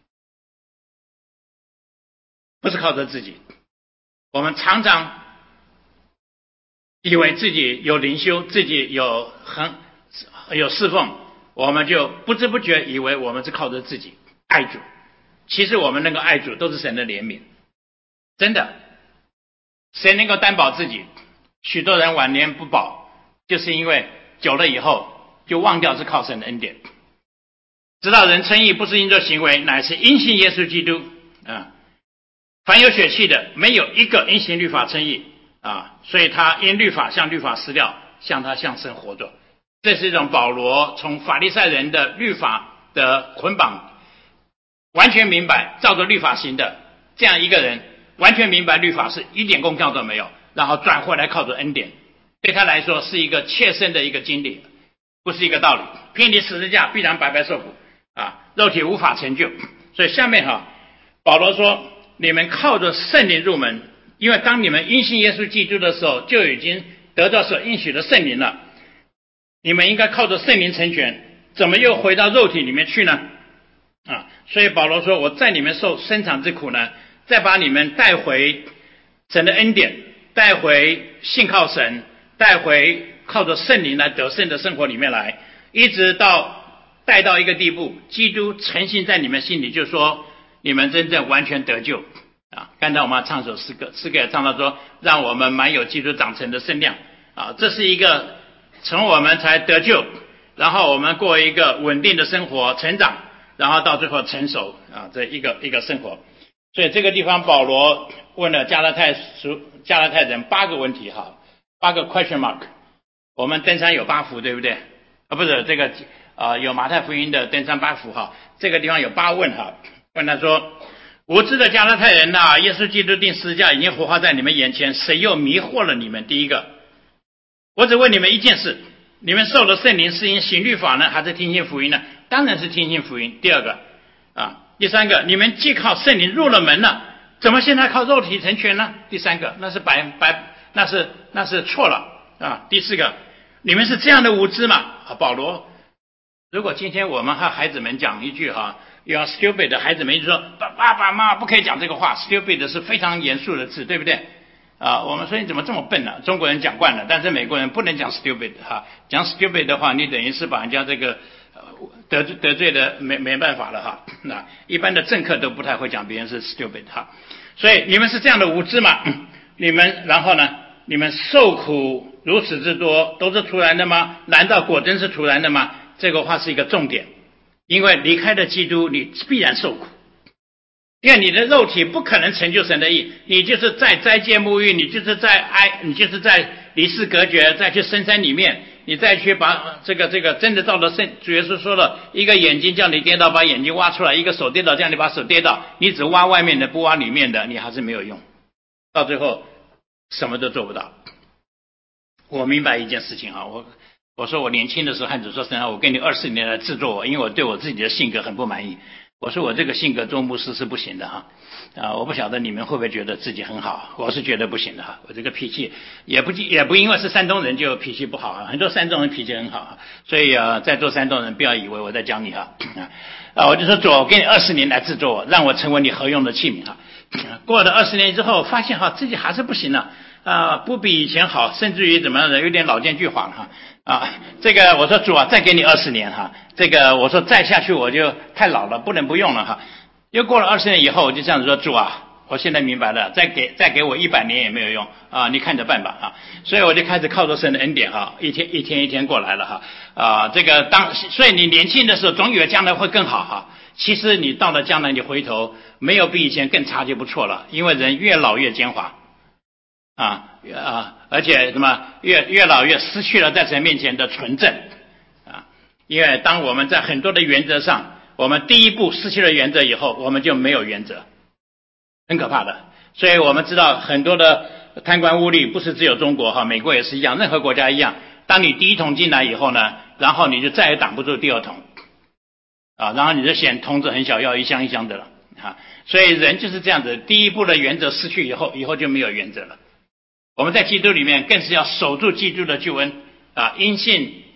不是靠着自己。我们常常以为自己有灵修，自己有很有侍奉，我们就不知不觉以为我们是靠着自己爱主。其实我们能够爱主，都是神的怜悯。真的，谁能够担保自己？许多人晚年不保，就是因为久了以后就忘掉是靠神的恩典。知道人称义不是因着行为，乃是因信耶稣基督啊。凡有血气的，没有一个因行律法称义啊，所以他因律法向律法死掉，向他向神活着。这是一种保罗从法利赛人的律法的捆绑，完全明白照着律法行的这样一个人，完全明白律法是一点功效都没有，然后转回来靠着恩典，对他来说是一个切身的一个经历，不是一个道理。偏离十字架必然白白受苦啊，肉体无法成就。所以下面哈，保罗说，你们靠着圣灵入门，因为当你们因信耶稣基督的时候，就已经得到所应许的圣灵了。你们应该靠着圣灵成全，怎么又回到肉体里面去呢？啊，所以保罗说，我在你们受生产之苦呢，再把你们带回神的恩典，带回信靠神，带回靠着圣灵来得胜的生活里面来，一直到带到一个地步，基督诚信在你们心里，就说你们真正完全得救啊！刚才我们唱首诗歌，诗歌也唱到说，让我们满有基督长成的身量啊！这是一个从我们才得救，然后我们过一个稳定的生活，成长，然后到最后成熟啊，这一个一个生活。所以这个地方保罗问了加拉太书加拉太人八个问题哈，八个 question mark。我们登山有八幅，对不对？啊，不是这个啊，有马太福音的登山八幅哈，这个地方有八问哈。问他说，无知的加拉太人呐、啊，耶稣基督定十字架已经活化在你们眼前，谁又迷惑了你们？第一个，我只问你们一件事，你们受了圣灵是因行律法呢，还是听信福音呢？当然是听信福音。第二个啊，第三个，你们既靠圣灵入了门了，怎么现在靠肉体成全呢？第三个，那是白白，那是那是错了啊。第四个，你们是这样的无知吗？啊，保罗，如果今天我们和孩子们讲一句哈，"You are stupid"， 的孩子们就说爸爸爸妈妈不可以讲这个话 ，stupid 是非常严肃的字，对不对？啊，我们说你怎么这么笨呢、啊？中国人讲惯了，但是美国人不能讲 stupid 哈，讲 stupid 的话，你等于是把人家这个得得罪的没没办法了哈。那一般的政客都不太会讲别人是 stupid 哈，所以你们是这样的无知吗？你们然后呢？你们受苦如此之多，都是突然的吗？难道果真是突然的吗？这个话是一个重点，因为离开了基督，你必然受苦。因为你的肉体不可能成就神的义，你就是在斋戒沐浴，你就是在哀，你就是在离世隔绝，再去深山里面，你再去把这个这个真的到了圣主耶稣说了，一个眼睛叫你跌倒，把眼睛挖出来；一个手跌倒，叫你把手跌倒。你只挖外面的，不挖里面的，你还是没有用，到最后什么都做不到。我明白一件事情啊，我我说我年轻的时候，汉主说神啊，我给你二十年来制作我，因为我对我自己的性格很不满意。我说我这个性格做牧师是不行的哈，啊，我不晓得你们会不会觉得自己很好，我是觉得不行的哈。我这个脾气也不也不因为是山东人就脾气不好啊，很多山东人脾气很好，所以啊，在座山东人不要以为我在讲你哈，啊，我就说主，我给你二十年来制作我，让我成为你合用的器皿哈。过了二十年之后，发现哈自己还是不行了。啊，不比以前好，甚至于怎么样的，有点老奸巨猾了哈。啊，这个我说主啊，再给你二十年哈，这个我说再下去我就太老了，不能不用了哈。又过了二十年以后，我就这样子说，主啊，我现在明白了，再给再给我一百年也没有用啊，你看着办吧哈。所以我就开始靠着神的恩典哈，一天一天一天过来了哈。啊，这个当所以你年轻的时候总以为将来会更好哈，其实你到了将来你回头没有比以前更差就不错了，因为人越老越奸猾。啊啊！而且什么越越老越失去了在神面前的纯正啊！因为当我们在很多的原则上，我们第一步失去了原则以后，我们就没有原则，很可怕的。所以我们知道很多的贪官污吏不是只有中国哈，美国也是一样，任何国家一样。当你第一桶进来以后呢，然后你就再也挡不住第二桶啊，然后你就嫌桶子很小，要一箱一箱的了啊。所以人就是这样子，第一步的原则失去以后，以后就没有原则了。我们在基督里面更是要守住基督的救恩啊！因信在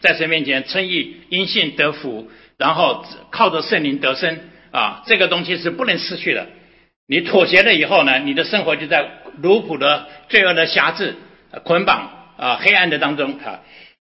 在神面前称义，因信得福，然后靠着圣灵得生啊，这个东西是不能失去的。你妥协了以后呢，你的生活就在奴仆的罪恶的辖制、捆绑啊、黑暗的当中啊。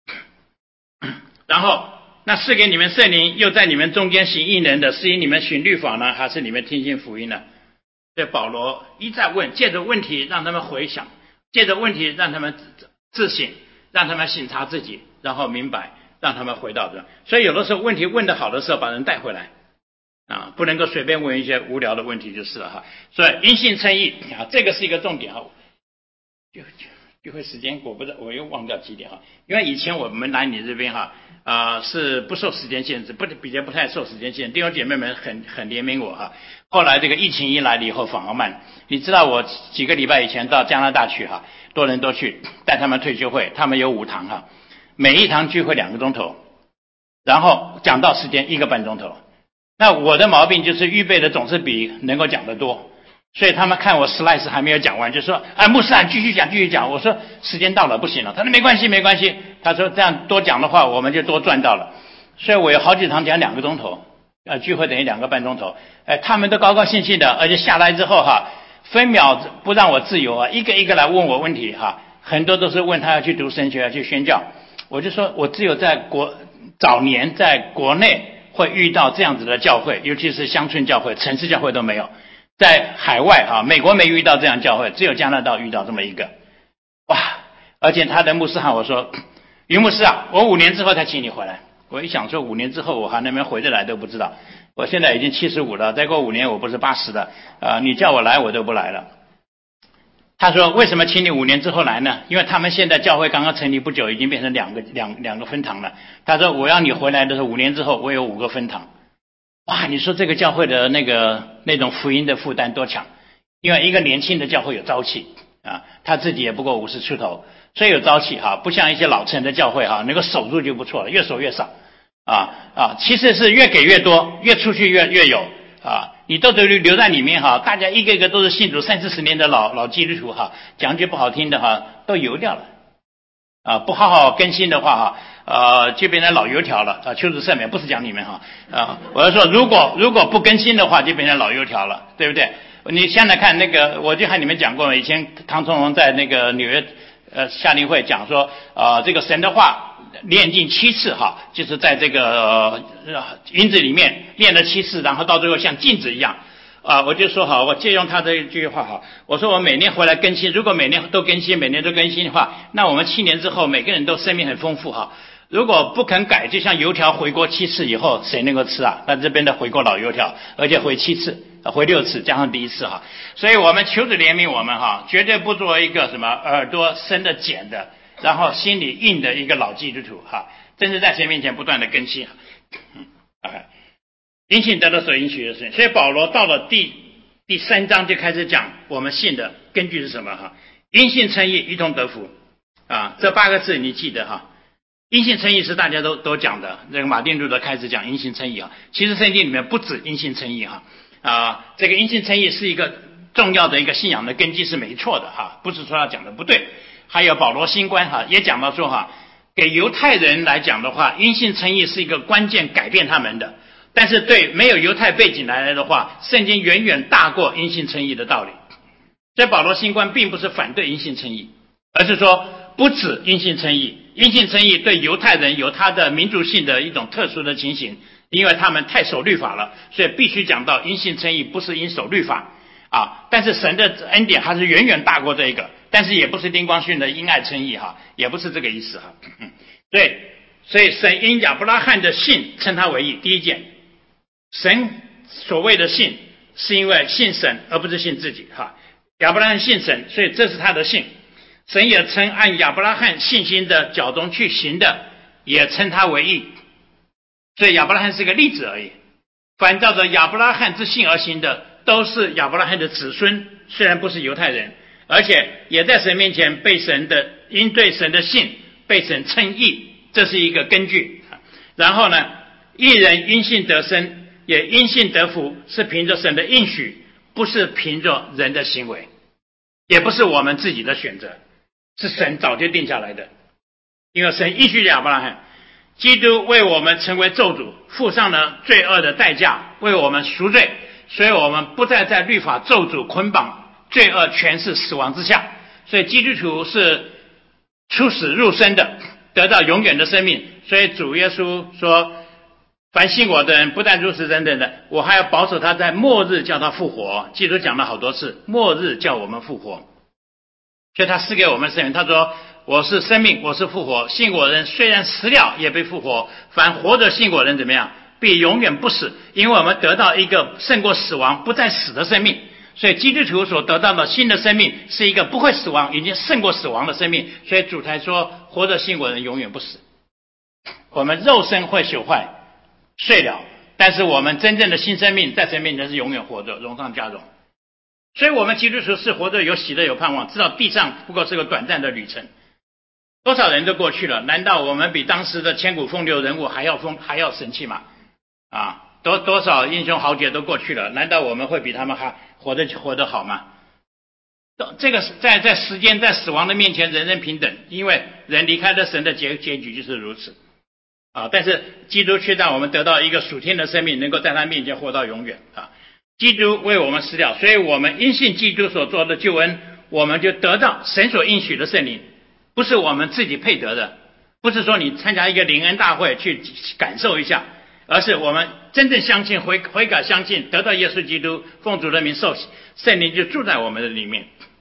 然后那赐给你们圣灵，又在你们中间行异能的，是因你们循律法呢，还是你们听信福音呢？所以保罗一再问，借着问题让他们回想，借着问题让他们自省，让他们省察自己，然后明白，让他们回到这。所以有的时候问题问得好的时候，把人带回来啊，不能够随便问一些无聊的问题就是了哈。所以因信称义啊，这个是一个重点哈。就聚会时间我不知道，我又忘掉几点哈。因为以前我们来你这边哈啊、呃、是不受时间限制，不比较不太受时间限制。弟兄姐妹们很很怜悯我哈。后来这个疫情一来了以后反而慢。你知道我几个礼拜以前到加拿大去哈，多人都去带他们退休会，他们有五堂哈，每一堂聚会两个钟头，然后讲道时间一个半钟头。那我的毛病就是预备的总是比能够讲得多。所以他们看我 slides 还没有讲完，就说：“哎，牧师啊，继续讲，继续讲。”我说：“时间到了，不行了。”他说：“没关系，没关系。”他说：“这样多讲的话，我们就多赚到了。”所以我有好几堂讲两个钟头，呃，聚会等于两个半钟头。哎，他们都高高兴兴的，而且下来之后哈，分秒不让我自由啊，一个一个来问我问题哈，很多都是问他要去读神学，要去宣教。我就说我只有在国早年在国内会遇到这样子的教会，尤其是乡村教会、城市教会都没有。在海外啊，美国没遇到这样教会，只有加拿大遇到这么一个，哇！而且他的牧师喊我说：“于牧师啊，我五年之后才请你回来。”我一想说，五年之后我还能不能回得来都不知道。我现在已经七十五了，再过五年我不是八十的啊、呃！你叫我来我都不来了。他说：“为什么请你五年之后来呢？因为他们现在教会刚刚成立不久，已经变成两个两两个分堂了。”他说：“我要你回来的时候，五年之后我有五个分堂。”哇，你说这个教会的那个那种福音的负担多强？因为一个年轻的教会有朝气啊，他自己也不过五十出头，所以有朝气哈，不像一些老成的教会哈，能够守住就不错了，越守越少啊啊，其实是越给越多，越出去越越有啊，你都得留在里面哈，大家一个一个都是信主三四十年的老老基督徒哈，讲句不好听的哈，都油掉了啊，不好好更新的话哈。呃，就变成老油条了啊！求主赦免，不是讲你们哈啊！我是说，如果如果不更新的话，就变成老油条了，对不对？你现在看那个，我就和你们讲过，以前唐崇荣在那个纽约呃夏令会讲说，呃，这个神的话练尽七次哈，就是在这个呃银子里面练了七次，然后到最后像镜子一样。啊，我就说好，我借用他这一句话好，我说我每年回来更新，如果每年都更新，每年都更新的话，那我们七年之后每个人都生命很丰富哈。如果不肯改，就像油条回锅七次以后，谁能够吃啊？那这边的回锅老油条，而且回七次，回六次，加上第一次哈。所以我们求主怜悯我们哈，绝对不做一个什么耳朵生的茧的，然后心里硬的一个老基督徒哈，真是在神面前不断的更新。嗯，啊，因信得到所应许的事。所以保罗到了第第三章就开始讲我们信的根据是什么哈？因信称义，一同得福啊，这八个字你记得哈。因信称义是大家都都讲的，这个马丁路德开始讲因信称义啊。其实圣经里面不止因信称义哈啊，这个因信称义是一个重要的一个信仰的根基是没错的哈，不是说他讲的不对。还有保罗新观哈也讲到说哈，给犹太人来讲的话，因信称义是一个关键改变他们的，但是对没有犹太背景来的话，圣经远远大过因信称义的道理。所以保罗新观并不是反对因信称义，而是说不止因信称义，因信称义对犹太人有他的民族性的一种特殊的情形，因为他们太守律法了，所以必须讲到因信称义不是因守律法啊。但是神的恩典还是远远大过这个，但是也不是丁光训的因爱称义哈，也不是这个意思哈。嗯，对，所以神因亚伯拉罕的信称他为义。第一件，神所谓的信是因为信神而不是信自己哈。亚伯拉罕信神，所以这是他的信。神也称按亚伯拉罕信心的脚中去行的，也称他为义。所以亚伯拉罕是个例子而已。凡照着亚伯拉罕之信而行的，都是亚伯拉罕的子孙，虽然不是犹太人，而且也在神面前被神的因对神的信被神称义，这是一个根据。然后呢，义人因信得生，也因信得福，是凭着神的应许，不是凭着人的行为，也不是我们自己的选择，是神早就定下来的。因为神应许亚伯拉罕， 基督为我们成为咒诅，付上了罪恶的代价，为我们赎罪，所以我们不再在律法咒诅捆绑罪恶权势死亡之下。所以基督徒是出死入生的，得到永远的生命。所以主耶稣说，凡信我的人不但如此等等的，我还要保守他在末日叫他复活。基督讲了好多次，末日叫我们复活，所以他赐给我们生命。他说，我是生命，我是复活，信我的人虽然死了也被复活，凡活着信我的人怎么样，必永远不死。因为我们得到一个胜过死亡不再死的生命，所以基督徒所得到的新的生命是一个不会死亡，已经胜过死亡的生命。所以主才说，活着信我的人永远不死。我们肉身会朽坏碎了，但是我们真正的新生命在神面前是永远活着，荣上加荣。所以我们基督徒是活着有喜乐有盼望，知道地上不过是个短暂的旅程。多少人都过去了，难道我们比当时的千古风流人物还要风还要神气吗？啊，多多少英雄豪杰都过去了，难道我们会比他们还活得活得好吗？这个在在时间在死亡的面前人人平等，因为人离开了神的结结局就是如此啊。但是基督却让我们得到一个属天的生命，能够在他面前活到永远啊。基督为我们死了，所以我们因信基督所做的救恩，我们就得到神所应许的圣灵。不是我们自己配得的，不是说你参加一个灵恩大会去感受一下，而是我们真正相信悔悔改相信，得到耶稣基督，奉主的名受洗，圣灵就住在我们的里面。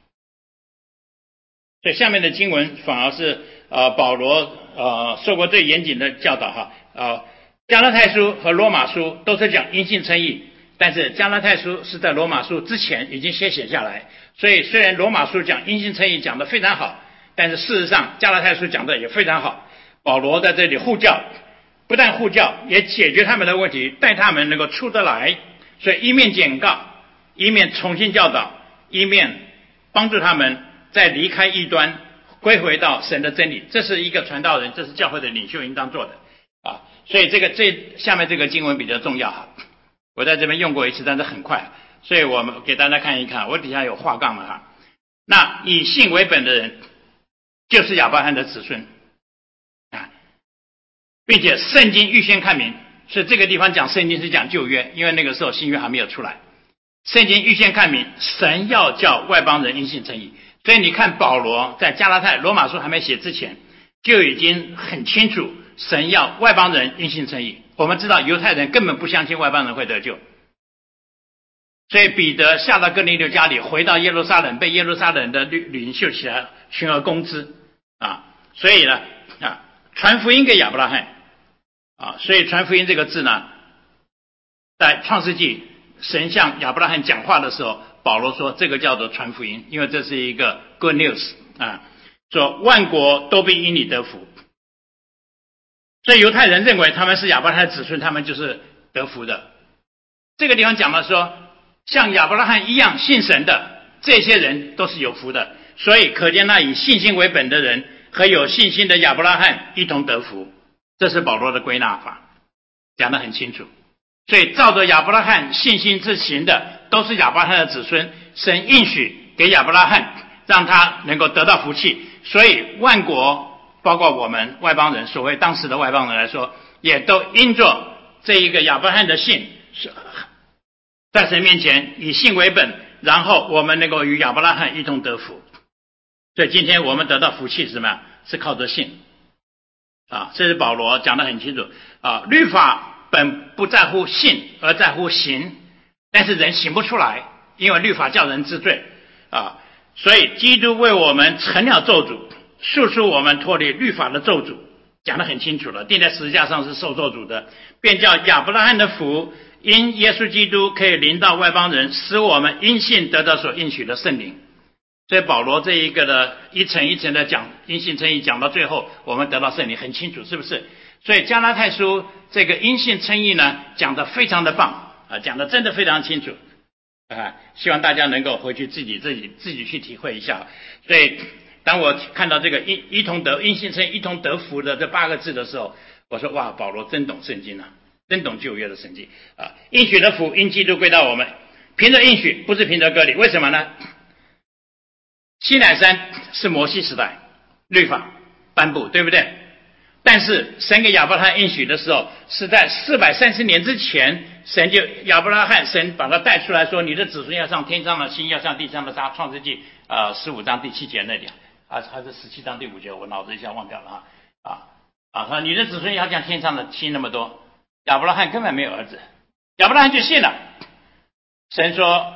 所以下面的经文反而是呃保罗呃受过最严谨的教导哈。呃加拉太书和罗马书都是讲因信称义，但是加拉太书是在罗马书之前已经先写下来，所以虽然罗马书讲因信称义讲得非常好，但是事实上加拉太书讲的也非常好。保罗在这里护教，不但护教，也解决他们的问题，带他们能够出得来，所以一面警告，一面重新教导，一面帮助他们再离开异端，归回到神的真理。这是一个传道人，这是教会的领袖应当做的啊。所以这个这下面这个经文比较重要哈，我在这边用过一次，但是很快，所以我们给大家看一看，我底下有画杠了哈。那以信为本的人就是亚伯拉罕的子孙啊，并且圣经预先看明，所以这个地方讲圣经是讲旧约，因为那个时候新约还没有出来。圣经预先看明，神要叫外邦人因信称义。所以你看保罗在加拉太罗马书还没写之前，就已经很清楚神要外邦人因信称义。我们知道犹太人根本不相信外邦人会得救，所以彼得下到哥尼流家里，回到耶路撒冷，被耶路撒冷的领袖起来群而攻之啊。所以呢啊，传福音给亚伯拉罕啊，所以传福音这个字呢，在创世纪神向亚伯拉罕讲话的时候，保罗说这个叫做传福音，因为这是一个 good news 啊，说万国都必因你得福。所以犹太人认为他们是亚伯拉罕的子孙，他们就是得福的。这个地方讲了说，像亚伯拉罕一样信神的这些人都是有福的，所以可见那以信心为本的人和有信心的亚伯拉罕一同得福，这是保罗的归纳法，讲得很清楚。所以照着亚伯拉罕信心之行的都是亚伯拉罕的子孙，神应许给亚伯拉罕让他能够得到福气，所以万国包括我们外邦人，所谓当时的外邦人来说，也都因着这一个亚伯拉罕的信，在神面前以信为本，然后我们能够与亚伯拉罕一同得福。所以今天我们得到福气是什么？是靠着信啊，这是保罗讲得很清楚啊。律法本不在乎信，而在乎行，但是人行不出来，因为律法叫人知罪啊。所以基督为我们成了咒诅，诉出我们脱离律法的咒诅，讲得很清楚了，钉在十字架上是受咒诅的，便叫亚伯拉罕的福因耶稣基督可以临到外邦人，使我们因信得到所应许的圣灵。所以保罗这一个的一层一层的讲因信称义，讲到最后我们得到圣灵，很清楚是不是？所以加拉太书这个因信称义呢，讲得非常的棒啊，讲得真的非常清楚啊，希望大家能够回去自己自己自己去体会一下。所以当我看到这个一一同得因信称义一同得福的这八个字的时候，我说哇，保罗真懂圣经啊，真懂旧约的圣经啊！应许的福因基督归到我们，凭着应许，不是凭着割礼。为什么呢？西乃山是摩西时代律法颁布，对不对？ 但是神给亚伯拉罕应许的时候，是在四百三十年之前，神就亚伯拉罕神把他带出来说，你的子孙要像天上的星，要像地上的沙。创世纪呃十五章第七节那里啊，还是十七章第五节，我脑子一下忘掉了啊啊啊！说你的子孙要像天上的星那么多。亚伯拉罕根本没有儿子，亚伯拉罕就信了。神说，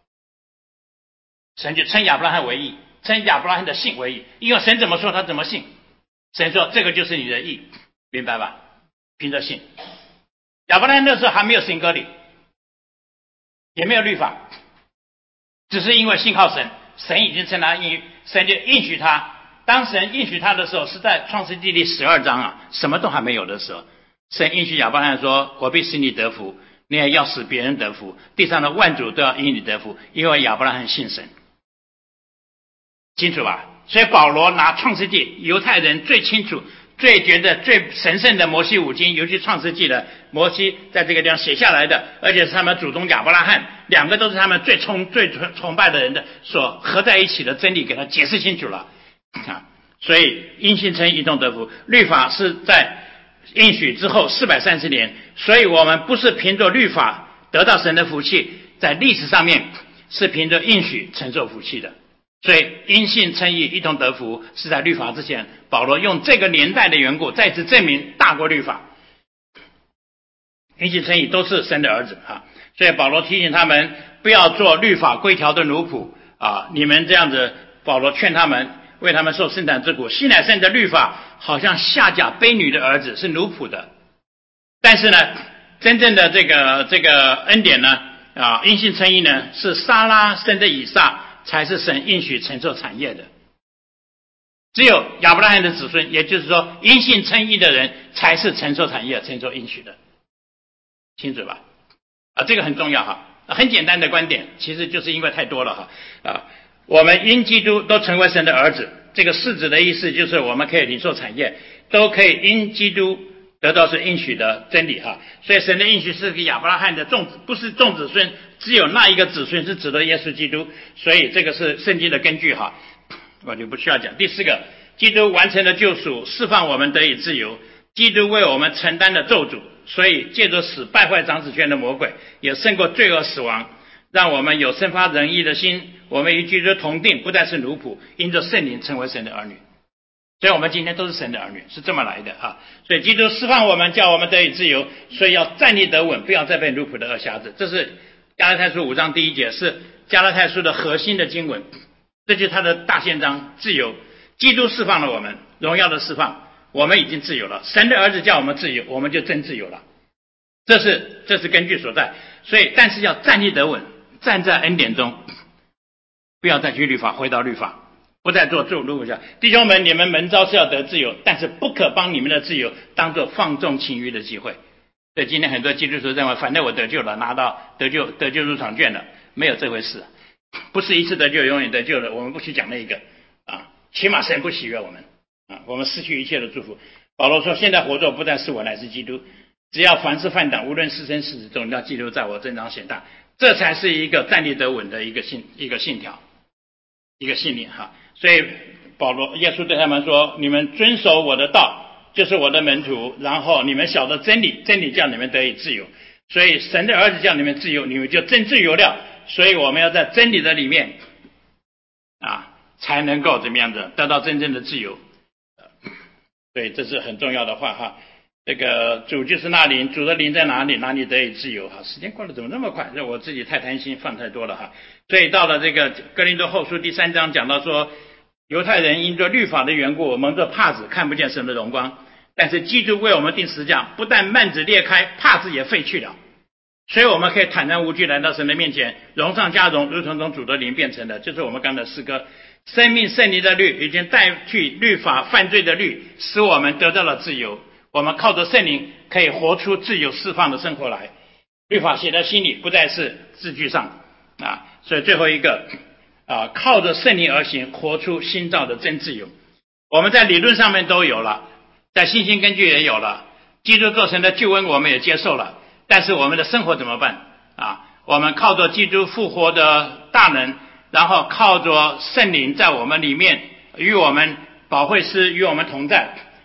神就称亚伯拉罕为义，称亚伯拉罕的信为义，因为神怎么说他怎么信。神说这个就是你的义，明白吧？凭着信。亚伯拉罕那时候还没有行割礼，也没有律法，只是因为信靠神，神已经称他应，神就应许他。当神应许他的时候，是在创世纪第十二章啊，什么都还没有的时候，神应许亚伯拉罕说，我必使你得福，你也要使别人得福，地上的万族都要因你得福，因为亚伯拉罕信神。清楚吧？所以保罗拿创世纪，犹太人最清楚最觉得最神圣的摩西五经，尤其创世纪的摩西在这个地方写下来的，而且是他们祖宗亚伯拉罕，两个都是他们最崇最崇拜的人的所合在一起的真理，给他解释清楚了啊。所以因信称义，一同得福。律法是在应许之后四百三十年，所以我们不是凭着律法得到神的福气，在历史上面是凭着应许承受福气的。所以因信称义，一同得福，是在律法之前。保罗用这个年代的缘故，再次证明大过律法。因信称义都是神的儿子啊，所以保罗提醒他们不要做律法规条的奴仆啊！你们这样子，保罗劝他们，为他们受生产之苦。西乃生的律法好像下嫁卑女的儿子，是奴仆的。但是呢，真正的这个这个恩典呢，啊，因信称义呢，是撒拉生的以撒。才是神应许承受产业的，只有亚伯拉罕的子孙，也就是说因信称义的人才是承受产业、承受应许的，清楚吧？啊，这个很重要哈，很简单的观点，其实就是因为太多了哈啊，我们因基督都成为神的儿子，这个世子的意思就是我们可以领受产业，都可以因基督得到是应许的真理哈，所以神的应许是给亚伯拉罕的众子，不是众子孙。只有那一个子孙是指的耶稣基督，所以这个是圣经的根据哈，我就不需要讲。第四个，基督完成了救赎，释放我们得以自由。基督为我们承担了咒诅，所以借着死败坏掌死权的魔鬼，也胜过罪恶死亡，让我们有生发仁义的心。我们与基督同定，不再是奴仆，因着圣灵成为神的儿女。所以我们今天都是神的儿女，是这么来的啊。所以基督释放我们，叫我们得以自由，所以要站立得稳，不要再被奴仆的恶瞎子。这是加拉太书五章第一节，是加拉太书的核心的经文，这就是他的大宪章，自由。基督释放了我们，荣耀的释放，我们已经自由了。神的儿子叫我们自由，我们就真自由了。这是这是根据所在。所以，但是要站立得稳，站在恩典中，不要再去律法，回到律法，不再做做奴仆下。弟兄们，你们门召是要得自由，但是不可帮你们的自由当作放纵情欲的机会。所以今天很多基督徒认为，反正我得救了，拿到得救得救入场券了，没有这回事，不是一次得救永远得救的。我们不去讲那一个啊，起码神不喜悦我们啊，我们失去一切的祝福。保罗说：“现在活着不但是我，乃是基督。只要凡事犯党，无论是生是死，总要基督在我增长显大。”这才是一个站立得稳的一个信一个信条，一个信念哈。所以保罗耶稣对他们说：“你们遵守我的道。”就是我的门徒，然后你们晓得真理，真理叫你们得以自由。所以神的儿子叫你们自由，你们就真自由了。所以我们要在真理的里面啊，才能够怎么样子得到真正的自由。所以这是很重要的话哈。这个主就是那灵，主的灵在哪里，哪里得以自由哈。时间过得怎么那么快？这我自己太贪心，放太多了哈。所以到了这个哥林多后书第三章讲到说，犹太人因着律法的缘故，蒙着帕子看不见神的荣光。但是基督为我们定十字架，不但幔子裂开，帕子也废去了，所以我们可以坦然无惧来到神的面前，荣上加荣，如同从主的灵变成的。就是我们刚才诗歌，生命圣灵的律已经代替律法犯罪的律，使我们得到了自由。我们靠着圣灵可以活出自由释放的生活来。律法写在心里，不再是字句上啊。所以最后一个啊，靠着圣灵而行，活出新造的真自由。我们在理论上面都有了，在信心根据也有了，基督做成的救恩我们也接受了，但是我们的生活怎么办啊？我们靠着基督复活的大能，然后靠着圣灵在我们里面与我们保惠师与我们同在，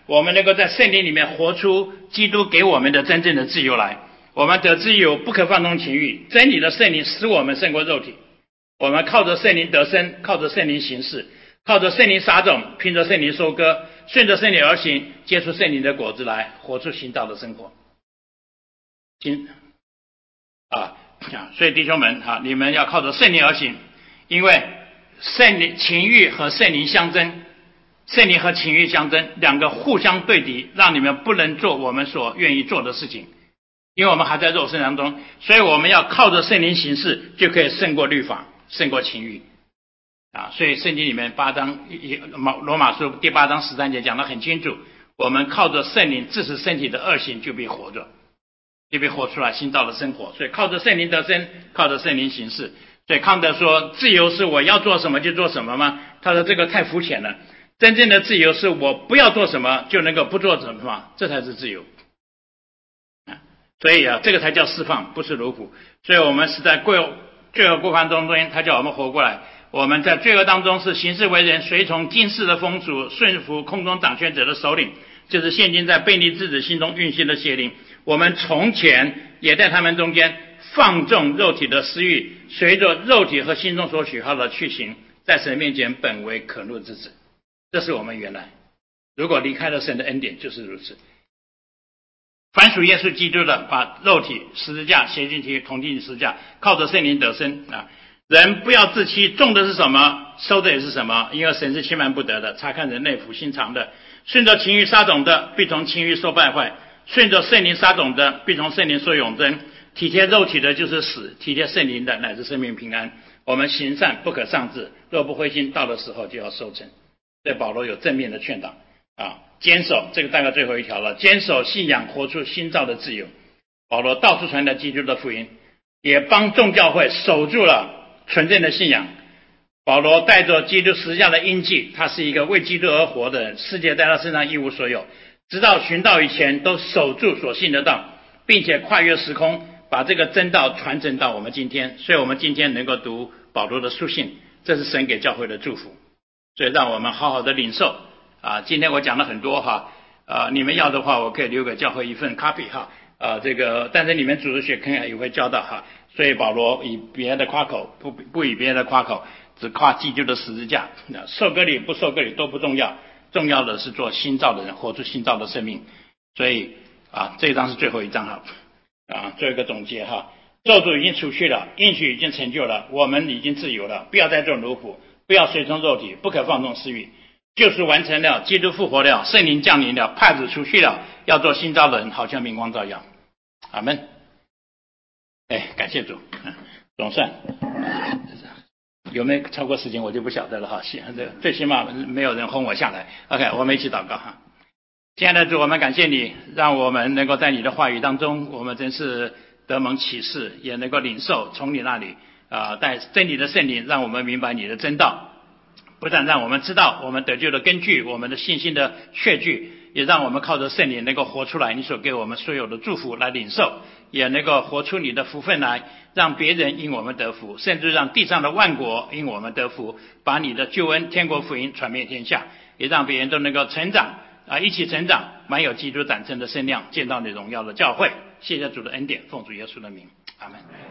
我们能够在圣灵里面活出基督给我们的真正的自由来。我们得自由，不可放纵情欲。真理的圣灵使我们胜过肉体。我们靠着圣灵得生，靠着圣灵行事，靠着圣灵撒种，凭着圣灵收割，顺着圣灵而行，结出圣灵的果子来，活出新造的生活。今啊啊，所以弟兄们哈、啊，你们要靠着圣灵而行，因为圣灵情欲和圣灵相争，圣灵和情欲相争，两个互相对敌，让你们不能做我们所愿意做的事情。因为我们还在肉身当中，所以我们要靠着圣灵行事，就可以胜过律法，胜过情欲啊。所以圣经里面八章罗马书第八章十三节讲得很清楚，我们靠着圣灵致使身体的恶行就被活着，就被活出来新造的生活。所以靠着圣灵得生，靠着圣灵行事。所以康德说，自由是我要做什么就做什么吗？他说这个太肤浅了，真正的自由是我不要做什么就能够不做什么，这才是自由。所以啊，这个才叫释放，不是奴仆。所以我们是在罪恶过犯中间，他叫我们活过来。我们在罪恶当中是行事为人，随从今世的风俗，顺服空中掌权者的首领，就是现今在悖逆之子心中运行的邪灵。我们从前也在他们中间放纵肉体的私欲，随着肉体和心中所许好的去行，在神面前本为可怒之子。这是我们原来，如果离开了神的恩典，就是如此。凡属耶稣基督的，把肉体十字架写进去，同进十字架，靠着圣灵得生啊！人不要自欺，种的是什么，收的也是什么，因为神是欺瞒不得的，察看人内府心肠的。顺着情欲撒种的，必从情欲受败坏；顺着圣灵撒种的，必从圣灵受永生。体贴肉体的就是死，体贴圣灵的乃是生命平安。我们行善不可丧志，若不灰心，到的时候就要收成。对保罗有正面的劝导啊。坚守，这个大概最后一条了，坚守信仰，活出新造的自由。保罗到处传达基督的福音，也帮众教会守住了纯正的信仰。保罗带着基督十字架的印记，他是一个为基督而活的人，世界在他身上一无所有，直到寻道以前都守住所信的道，并且跨越时空，把这个真道传承到我们今天。所以我们今天能够读保罗的书信，这是神给教会的祝福。所以让我们好好的领受啊，今天我讲了很多哈，呃，你们要的话，我可以留给教会一份 copy 哈，呃，这个，但是你们组织学肯定也会教到哈。所以保罗以别的夸口，不不以别的夸口，只夸基督的十字架。受割礼不受割礼都不重要，重要的是做新造的人，活出新造的生命。所以啊，这一章是最后一章哈，啊，做一个总结哈。咒诅已经除去了，应许已经成就了，我们已经自由了，不要再做奴仆，不要随从肉体，不可放纵私欲。救赎完成了，基督复活了，圣灵降临了，帕子除去了，要做新造的人，好像明光照耀。阿们。哎，感谢主，总算有没有超过时间我就不晓得了哈，最起码没有人轰我下来。OK， 我们一起祷告哈。亲爱的主，我们感谢你，让我们能够在你的话语当中，我们真是得蒙启示，也能够领受从你那里啊，带真理的圣灵，让我们明白你的真道。不但让我们知道我们得救的根据，我们的信心的确据，也让我们靠着圣灵能够活出来你所给我们所有的祝福来领受，也能够活出你的福分来，让别人因我们得福，甚至让地上的万国因我们得福，把你的救恩天国福音传遍天下，也让别人都能够成长啊，一起成长，满有基督长成的身量，见到你荣耀的教会。谢谢主的恩典，奉主耶稣的名，阿们。